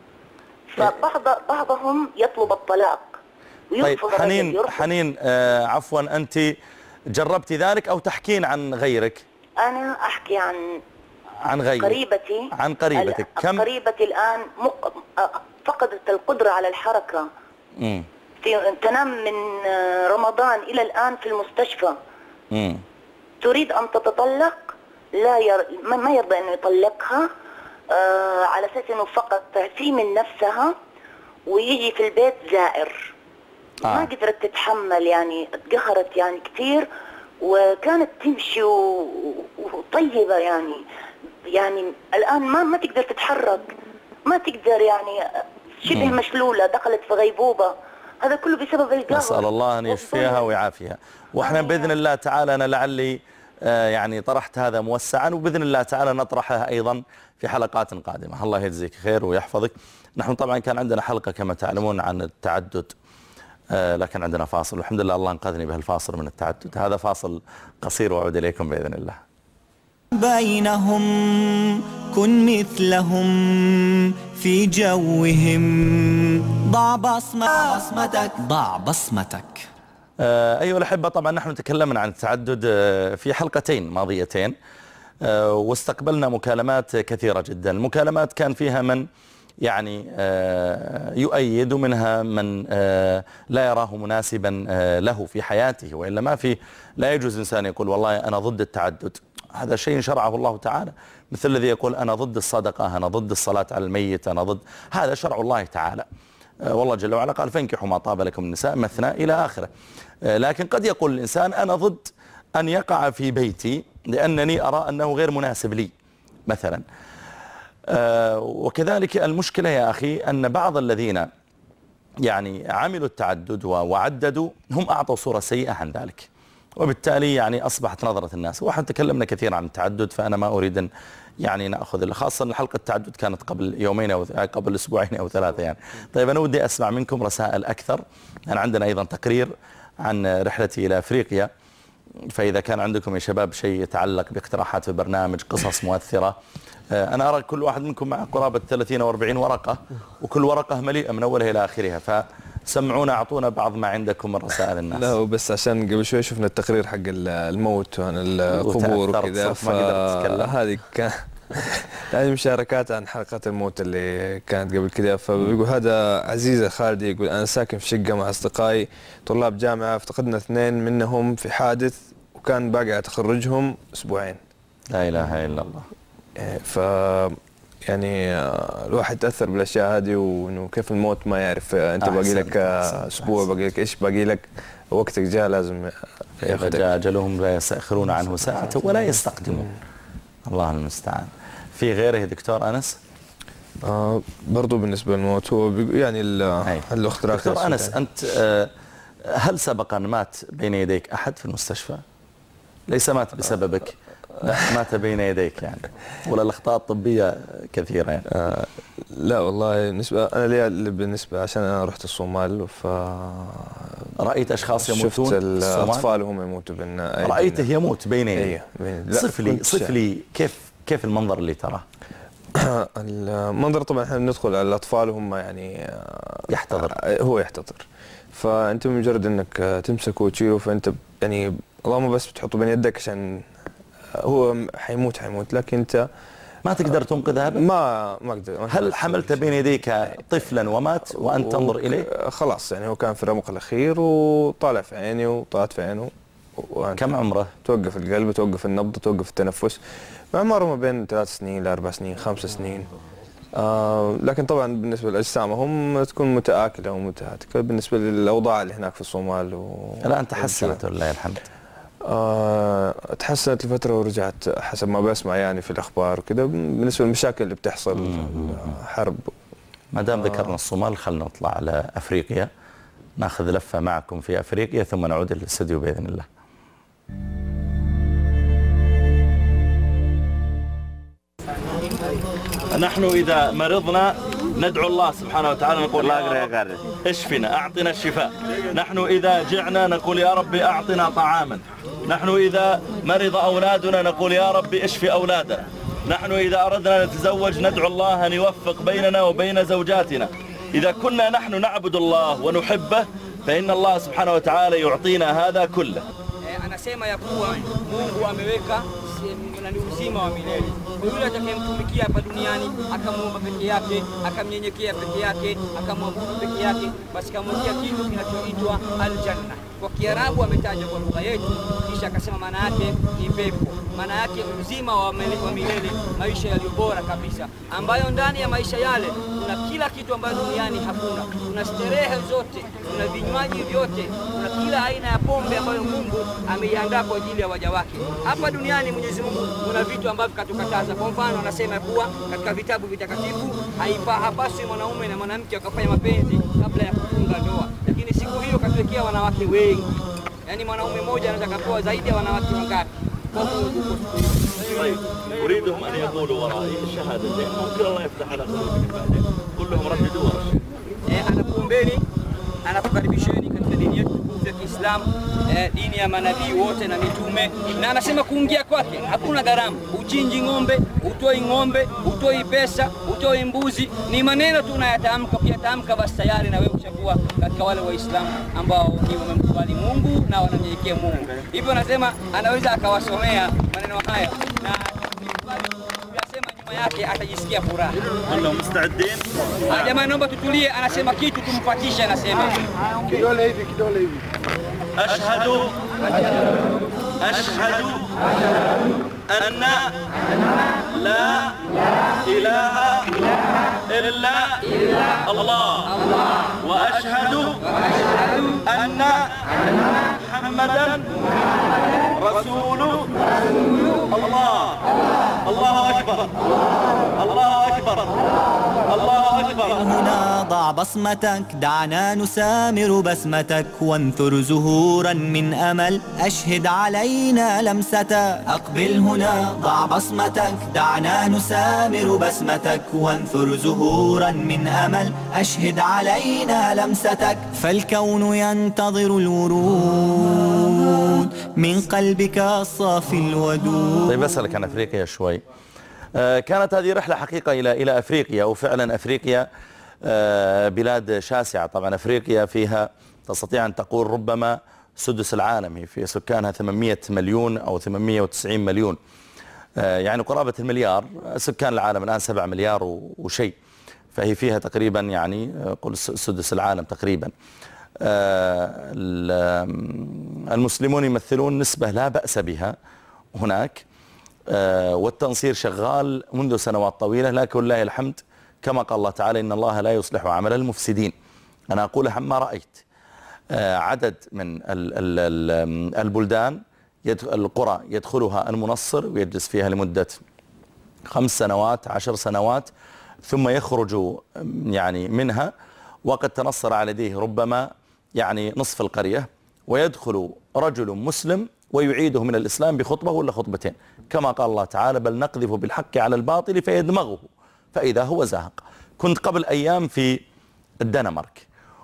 I: فبعض بعضهم يطلب الطلاق ويرفض.
B: طيب حنين حنين آه عفوا، أنت جربتي ذلك أو تحكين عن غيرك؟
I: أنا أحكي عن
B: عن غيرك.
I: قريبتي.
B: عن قريبتك. كم
I: قريبتي الآن مق... فقدت القدرة على الحركة.
B: مم.
I: في تنام من رمضان إلى الآن في المستشفى.
B: مم.
I: تريد أن تتطلق، لا ير... ما يرضى أنه يطلقها آه على أساس أنه فقط تعفي من نفسها ويجي في البيت زائر. آه. ما قدرت تتحمل، يعني اتقهرت يعني كثير، وكانت تمشي و... وطيبة يعني يعني الآن ما ما تقدر تتحرك، ما تقدر، يعني شبه مم. مشلولة، دخلت في غيبوبة. هذا كله بسبب القهوة.
B: نسأل الله أن يشفيها ويعافيها. وإحنا بإذن الله تعالى أنا لعلي آه يعني طرحت هذا موسعا، وبإذن الله تعالى نطرحها أيضا في حلقات قادمة. الله يجزيك خير ويحفظك. نحن طبعا كان عندنا حلقة كما تعلمون عن التعدد، آه لكن عندنا فاصل، والحمد لله الله انقذني بهالفاصل من التعدد. هذا فاصل قصير وأعود إليكم بإذن الله.
A: بينهم كن مثلهم في جوهم، ضع بصمتك ضع بصمتك.
B: آه أيها الأحبة، طبعا نحن تكلمنا عن التعدد آه في حلقتين ماضيتين، آه واستقبلنا مكالمات كثيرة جدا. المكالمات كان فيها من يعني آه يؤيد، ومنها من آه لا يراه مناسبا آه له في حياته، وإلا ما في لا يجوز إنسان يقول والله أنا ضد التعدد. هذا شيء شرعه الله تعالى، مثل الذي يقول أنا ضد الصدقة، أنا ضد الصلاة على الميت، أنا ضد، هذا شرع الله تعالى. آه والله جل وعلا قال فانكحوا ما طاب لكم النساء مثنى إلى آخره. آه لكن قد يقول الإنسان أنا ضد أن يقع في بيتي لأنني أرى أنه غير مناسب لي مثلا. آه وكذلك المشكلة يا أخي أن بعض الذين يعني عملوا التعدد وعددوا هم أعطوا صورة سيئة عن ذلك، وبالتالي يعني أصبحت نظرة الناس. وإحنا تكلمنا كثيرا عن التعدد، فأنا ما أريد أن يعني نأخذ، خاصة أن حلقة التعدد كانت قبل يومين أو قبل أسبوعين أو ثلاثة يعني. طيب أنا ودي أسمع منكم رسائل أكثر. يعني عندنا أيضا تقرير عن رحلتي إلى أفريقيا، فإذا كان عندكم يا شباب شيء يتعلق باقتراحات في البرنامج، قصص مؤثرة، أنا أرى كل واحد منكم مع قرابة ثلاثين أو أربعين ورقة، وكل ورقة مليئة من أولها إلى آخرها، سمعونا أعطونا بعض ما عندكم من رسائل الناس.
E: لا بس عشان قبل شوي شفنا التقرير حق الموت وعن القبور وكذا، فهذه كان هذه مشاركات عن حلقات الموت اللي كانت قبل كذا. فبيقول هذا عزيزة خالدي يقول أنا ساكن في شقة مع أصدقائي طلاب جامعة، افتقدنا اثنين منهم في حادث وكان باقي على تخرجهم أسبوعين.
B: لا إله إلا الله.
E: ف يعني الواحد تأثر بالأشياء هذه، وإنه كيف الموت ما يعرف أنت باقي لك أسبوع، باقي لك إيش، باقي لك وقتك جاء لازم
B: إذا جاء أجلهم لا يستأخرون عنه ساعة ولا يستقدمون. الله المستعان. في غيره دكتور أنس؟
E: آه برضو بالنسبة للموت هو يعني الأخت راكب.
B: دكتور أنس أنت آه هل سبق أن مات بين يديك أحد في المستشفى؟ ليس مات بسببك، مات بين يديك يعني، ولا الأخطاء الطبية كثيرة يعني؟
E: آه لا والله بالنسبة أنا لي بالنسبة عشان أنا رحت الصومال ف
B: رأيت أشخاص يموتون،
E: شفت الأطفال وهم يموتوا بين
B: رأيته يموت بين يديك. صف لي صف لي كيف كيف المنظر اللي تراه؟
E: المنظر طبعا احنا بندخل على الأطفال وهم يعني
B: يحتضر،
E: هو يحتضر، فأنت مجرد أنك تمسكه وتشيله، فأنت يعني اللهم بس بتحطه بين يدك عشان هو حيموت حيموت لكن أنت
B: ما تقدر تنقذه أبدا.
E: ما ما أقدر.
B: هل حملت بين يديك طفلا ومات وأنت تنظر إليه؟
E: خلاص يعني هو كان في الرمق الأخير وطالع في عيني وطلعت في عينه.
B: كم عمره؟
E: توقف القلب، توقف النبض، توقف التنفس. أعماره ما بين ثلاث سنين لأربع سنين خمس سنين. آه لكن طبعا بالنسبة لأجسامهم تكون متآكلة ومتهاتكة بالنسبة للأوضاع اللي هناك في الصومال. و...
B: الآن تحسنت ولله الحمد.
E: آه تحسنت لفترة ورجعت حسب ما بسمع يعني في الأخبار وكذا بالنسبة للمشاكل اللي بتحصل، حرب.
B: ما دام ذكرنا الصومال خلنا نطلع على أفريقيا، ناخذ لفة معكم في أفريقيا ثم نعود للاستوديو بإذن الله. نحن إذا مرضنا ندعو الله سبحانه وتعالى، نقول يا رب اشفنا أعطنا الشفاء. نحن إذا جعنا نقول يا رب أعطنا طعاما. نحن إذا مرض أولادنا نقول يا رب اشفي أولادنا. نحن إذا أردنا نتزوج ندعو الله أن يوفق بيننا وبين زوجاتنا. إذا كنا نحن نعبد الله ونحبه فإن الله سبحانه وتعالى يعطينا هذا كله.
J: Anasema ya kuwa Mungu ameweka ni uzima wa milele. Kwa yule atakayemtumikia hapa duniani, akamuomba peke yake, akamnyenyekea peke yake, akamwabudu peke yake, basi kamwekea kitu kinachoitwa aljanna. Kwa Kiarabu ametaja kwa lugha yetu, kisha akasema maana yake ni pepo. Maana yake uzima wa milele, maisha yaliyo bora kabisa, ambayo ndani ya maisha yale kuna kila kitu ambacho duniani hakuna. Kuna starehe zote, kuna vinywaji vyote, kuna kila aina ya pombe ambayo Mungu ameiandaa kwa ajili ya waja wake. Hapa duniani Mwenyezi Mungu kuna vitu ambavyo katukataza. Kwa mfano anasema kuwa katika vitabu vitakatifu haipa hapaswi mwanaume na mwanamke wakafanya mapenzi kabla ya kufunga ndoa. Lakini siku hiyo katuwekea wanawake wengi. Yaani mwanaume mmoja anaweza kuoa zaidi ya wanawake wangapi?
B: أريدهم أن يقولوا ورائي الشهادتين ممكن الله يفتح على قلوبهم بعدين. كلهم رددوا ورا.
J: أنا kuombeni anakukaribisheni katika dini yetu ya Kiislamu, eh, dini ya manabii wote na mitume, na anasema kuingia kwake hakuna gharama. Uchinji ng'ombe, utoi ng'ombe, utoi pesa, utoi mbuzi, ni maneno tu unayatamka. Ukiyatamka basi tayari na wewe ushakuwa katika wale Waislamu ambao ni wamemkubali Mungu na wanamnyenyekea Mungu. Hivyo anasema anaweza akawasomea maneno haya na yake atajisikia furaha.
B: Wala musta'idin?
J: Jamaa naomba tutulie, anasema kitu tumpatisha, anasema
C: kidole hivi kidole hivi.
B: Ashhadu ashhadu anna la ilaha illa Allah wa ashhadu anna Muhammadan رسول الله. الله أكبر الله أكبر الله أكبر.
A: هنا ضع بصمتك، دعنا نسامر بسمتك، وانثر زهورا من أمل، أشهد علينا لمستك. أقبل هنا ضع بصمتك، دعنا نسامر بسمتك، وانثر زهورا من أمل، أشهد علينا لمستك. فالكون ينتظر الورود من قلبك الصافي الودود.
B: طيب أسألك عن أفريقيا شوي. آه كانت هذه رحلة حقيقة إلى إلى أفريقيا، وفعلا أفريقيا بلاد شاسعة. طبعا أفريقيا فيها تستطيع أن تقول ربما سدس العالم، هي في سكانها ثمانمئة مليون أو ثمانمئة وتسعين مليون، يعني قرابة المليار. سكان العالم الآن سبعة مليار وشيء، فهي فيها تقريبا يعني قل سدس العالم تقريبا. المسلمون يمثلون نسبة لا بأس بها هناك، والتنصير شغال منذ سنوات طويلة، لكن لله الحمد كما قال الله تعالى إن الله لا يصلح عمل المفسدين. أنا أقول عما رأيت عدد من البلدان القرى يدخلها المنصر ويجلس فيها لمدة خمس سنوات عشر سنوات ثم يخرج يعني منها وقد تنصر على يديه ربما يعني نصف القرية، ويدخل رجل مسلم ويعيده من الإسلام بخطبة ولا خطبتين، كما قال الله تعالى بل نقذف بالحق على الباطل فيدمغه فإذا هو زاهق. كنت قبل أيام في الدنمارك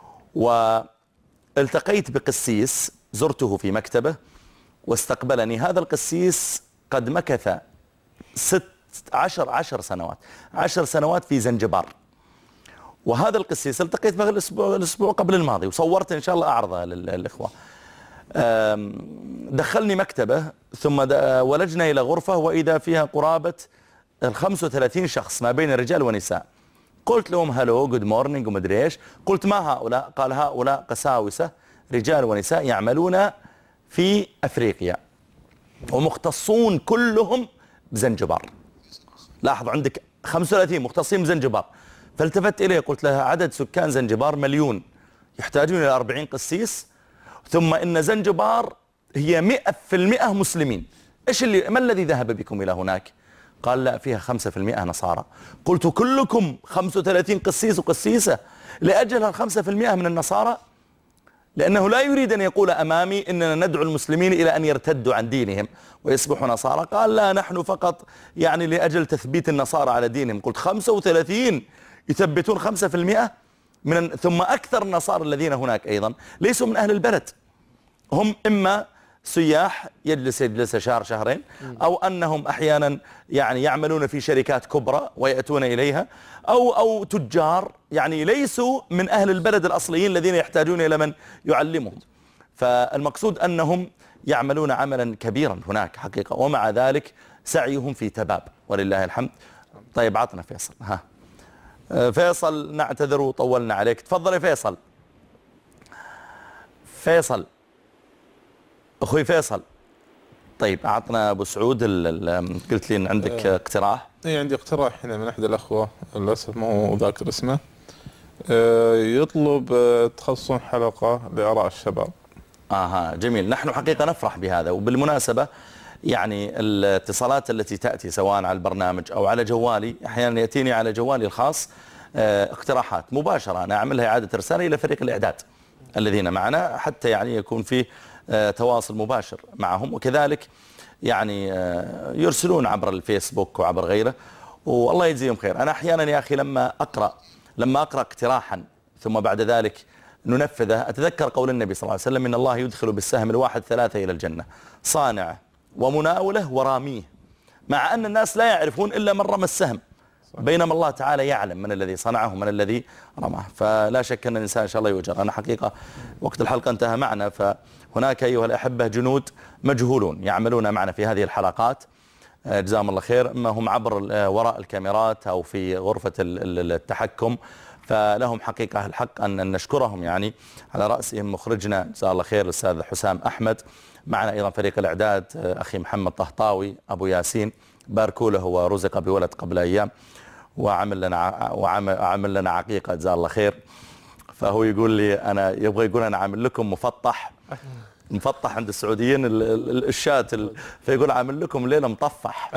B: والتقيت بقسيس زرته في مكتبه واستقبلني. هذا القسيس قد مكث ست عشر عشر سنوات عشر سنوات في زنجبار، وهذا القسيس التقيت به الأسبوع, الأسبوع قبل الماضي وصورت إن شاء الله أعرضها للإخوة. دخلني مكتبه ثم ولجنا إلى غرفة وإذا فيها قرابة الخمسة وثلاثين شخص ما بين رجال ونساء. قلت لهم هلو جود مورنينج ومدري ايش. قلت ما هؤلاء؟ قال هؤلاء قساوسة رجال ونساء يعملون في أفريقيا ومختصون كلهم بزنجبار. لاحظ عندك خمسة وثلاثين مختصين بزنجبار. فالتفت إليه قلت له عدد سكان زنجبار مليون، يحتاجون إلى أربعين قسيس، ثم إن زنجبار هي مئة في المئة مسلمين. إيش اللي ما الذي ذهب بكم إلى هناك؟ قال لا فيها خمسة في المئة نصارى. قلت كلكم خمسة وثلاثين قسيس وقسيسة لأجل هالخمسة في المئة من النصارى؟ لأنه لا يريد أن يقول أمامي إننا ندعو المسلمين إلى أن يرتدوا عن دينهم ويصبحوا نصارى. قال لا نحن فقط يعني لأجل تثبيت النصارى على دينهم. قلت خمسة وثلاثين يثبتون خمسة في المئة من، ثم أكثر النصارى الذين هناك أيضا ليسوا من أهل البلد، هم إما سياح يجلس يجلس شهر شهرين، أو أنهم أحيانا يعني يعملون في شركات كبرى ويأتون إليها، أو أو تجار يعني ليسوا من أهل البلد الأصليين الذين يحتاجون إلى من يعلمهم. فالمقصود أنهم يعملون عملا كبيرا هناك حقيقة، ومع ذلك سعيهم في تباب ولله الحمد. طيب عطنا فيصل. ها فيصل نعتذر وطولنا عليك، تفضل يا فيصل. فيصل أخوي فيصل. طيب أعطنا أبو سعود، قلت لي إن عندك
G: أه
B: اقتراح.
G: إيه عندي اقتراح هنا من أحد الأخوة للأسف ما هو ذاكر اسمه، أه يطلب أه تخصصون حلقة لآراء الشباب.
B: آها جميل، نحن حقيقة نفرح بهذا. وبالمناسبة يعني الاتصالات التي تأتي سواء على البرنامج أو على جوالي، أحيانا يأتيني على جوالي الخاص أه اقتراحات مباشرة أنا أعملها إعادة رسالة إلى فريق الإعداد الذين معنا حتى يعني يكون فيه تواصل مباشر معهم، وكذلك يعني يرسلون عبر الفيسبوك وعبر غيره، والله يجزيهم خير. أنا أحيانا يا أخي لما أقرأ لما أقرأ اقتراحا ثم بعد ذلك ننفذه أتذكر قول النبي صلى الله عليه وسلم إن الله يدخل بالسهم الواحد ثلاثة إلى الجنة، صانعه ومناوله وراميه، مع أن الناس لا يعرفون إلا من رمى السهم، بينما الله تعالى يعلم من الذي صنعه ومن الذي رماه. فلا شك أن الإنسان إن شاء الله يؤجر. أنا حقيقة وقت الحلقة انتهى معنا، فهناك أيها الأحبة جنود مجهولون يعملون معنا في هذه الحلقات جزاهم الله خير، إما هم عبر وراء الكاميرات أو في غرفة التحكم، فلهم حقيقة الحق أن نشكرهم يعني. على رأسهم مخرجنا جزاه الله خير الأستاذ حسام أحمد، معنا أيضا فريق الإعداد أخي محمد طهطاوي أبو ياسين، باركوا له ورزق بولد قبل أيام وعمل لنا وعمل لنا عقيقة جزاه الله خير. فهو يقول لي أنا يبغى يقول أنا عامل لكم مفطح مفطح عند السعوديين الشات، فيقول عامل لكم ليلة مطفح.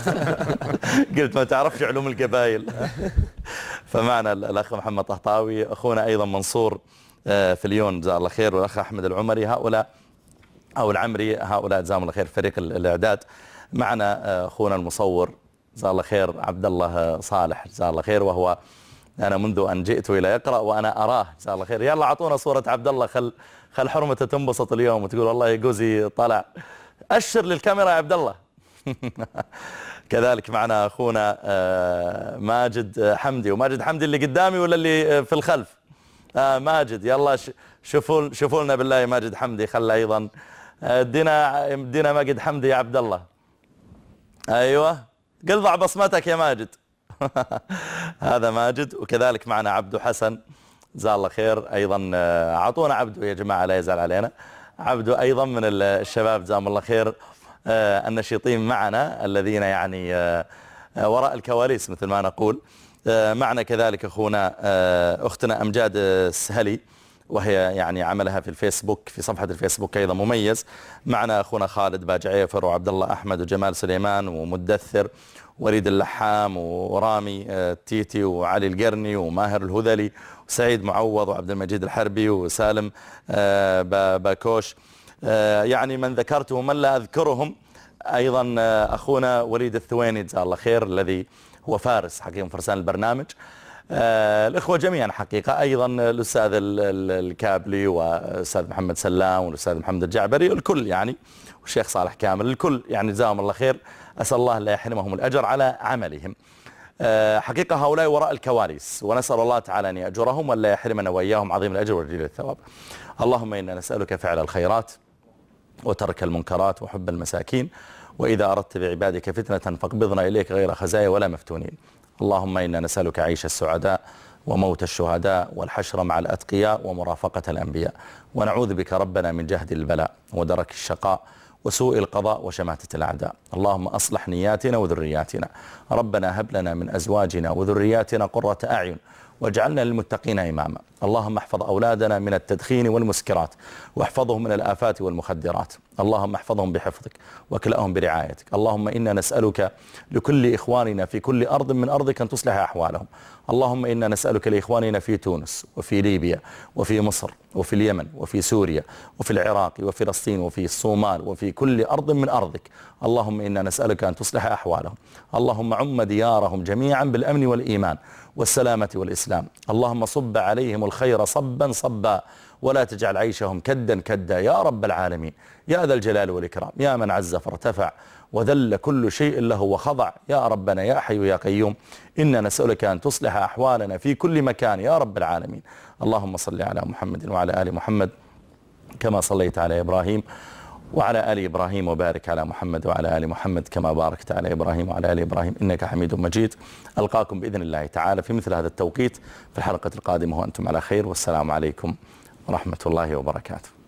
B: قلت ما تعرفش علوم القبائل. فمعنا الأخ محمد طهطاوي، أخونا أيضا منصور فليون جزاه الله خير، والأخ أحمد العمري، هؤلاء أو العمري، هؤلاء جزاهم الله خير فريق الإعداد. معنا أخونا المصور جزاه الله خير عبد الله صالح جزاه الله خير، وهو أنا منذ أن جئت إلى يقرأ وأنا أراه جزاه الله خير. يلا أعطونا صورة عبد الله، خل خل حرمته تنبسط اليوم وتقول والله يا جوزي طلع. أشر للكاميرا يا عبد الله. كذلك معنا أخونا ماجد حمدي. وماجد حمدي اللي قدامي ولا اللي في الخلف؟ آه ماجد، يلا شوفوا شوفوا لنا بالله ماجد حمدي. خلى أيضا ادينا ادينا ماجد حمدي يا عبد الله. أيوة قل ضع بصمتك يا ماجد. هذا ماجد. وكذلك معنا عبدو حسن، جزاه الله خير. أيضا أعطونا عبدو يا جماعة لا يزعل علينا. عبدو أيضا من الشباب جزاهم الله خير النشيطين معنا، الذين يعني وراء الكواليس مثل ما نقول. معنا كذلك أخونا أختنا أمجاد السهلي، وهي يعني عملها في الفيسبوك في صفحة الفيسبوك أيضا مميز. معنا أخونا خالد باجعيفر وعبد الله أحمد وجمال سليمان ومدثر وريد اللحام ورامي التيتي وعلي القرني وماهر الهذلي وسعيد معوض وعبد المجيد الحربي وسالم باكوش. يعني من ذكرته ومن لا أذكرهم. أيضا أخونا وليد الثويني جزاه الله خير، الذي هو فارس حقيقة فرسان البرنامج. الإخوة جميعا حقيقة. أيضا الأستاذ الكابلي والأستاذ محمد سلام والأستاذ محمد الجعبري، الكل يعني، والشيخ صالح كامل، الكل يعني جزاهم الله خير. أسأل الله لا يحرمهم الأجر على عملهم. حقيقة هؤلاء وراء الكواليس، ونسأل الله تعالى أن يأجرهم ولا يحرمنا وإياهم عظيم الأجر وجزيل الثواب. اللهم إنا نسألك فعل الخيرات وترك المنكرات وحب المساكين، وإذا أردت بعبادك فتنة فاقبضنا إليك غير خزايا ولا مفتونين. اللهم إنا نسألك عيش السعداء وموت الشهداء والحشر مع الأتقياء ومرافقة الأنبياء، ونعوذ بك ربنا من جهد البلاء ودرك الشقاء وسوء القضاء وشماتة الأعداء. اللهم أصلح نياتنا وذرياتنا. ربنا هب لنا من أزواجنا وذرياتنا قرة أعين واجعلنا للمتقين إماما. اللهم احفظ أولادنا من التدخين والمسكرات، واحفظهم من الآفات والمخدرات. اللهم احفظهم بحفظك واكلأهم برعايتك. اللهم إنا نسألك لكل إخواننا في كل أرض من أرضك أن تصلح أحوالهم. اللهم إنا نسألك لإخواننا في تونس وفي ليبيا وفي مصر وفي اليمن وفي سوريا وفي العراق وفي فلسطين وفي الصومال وفي كل أرض من أرضك. اللهم إنا نسألك أن تصلح أحوالهم. اللهم عم ديارهم جميعا بالأمن والإيمان والسلامة والإسلام. اللهم صب عليهم الخير صبا صبا، ولا تجعل عيشهم كدا كدا يا رب العالمين، يا ذا الجلال والإكرام، يا من عز فارتفع وذل كل شيء له وخضع، يا ربنا يا حي يا قيوم. إنا نسألك أن تصلح أحوالنا في كل مكان يا رب العالمين. اللهم صل على محمد وعلى آل محمد كما صليت على إبراهيم وعلى آل إبراهيم، وبارك على محمد وعلى آل محمد كما باركت على إبراهيم وعلى آل إبراهيم إنك حميد مجيد. ألقاكم بإذن الله تعالى في مثل هذا التوقيت في الحلقة القادمة وأنتم على خير، والسلام عليكم ورحمة الله وبركاته.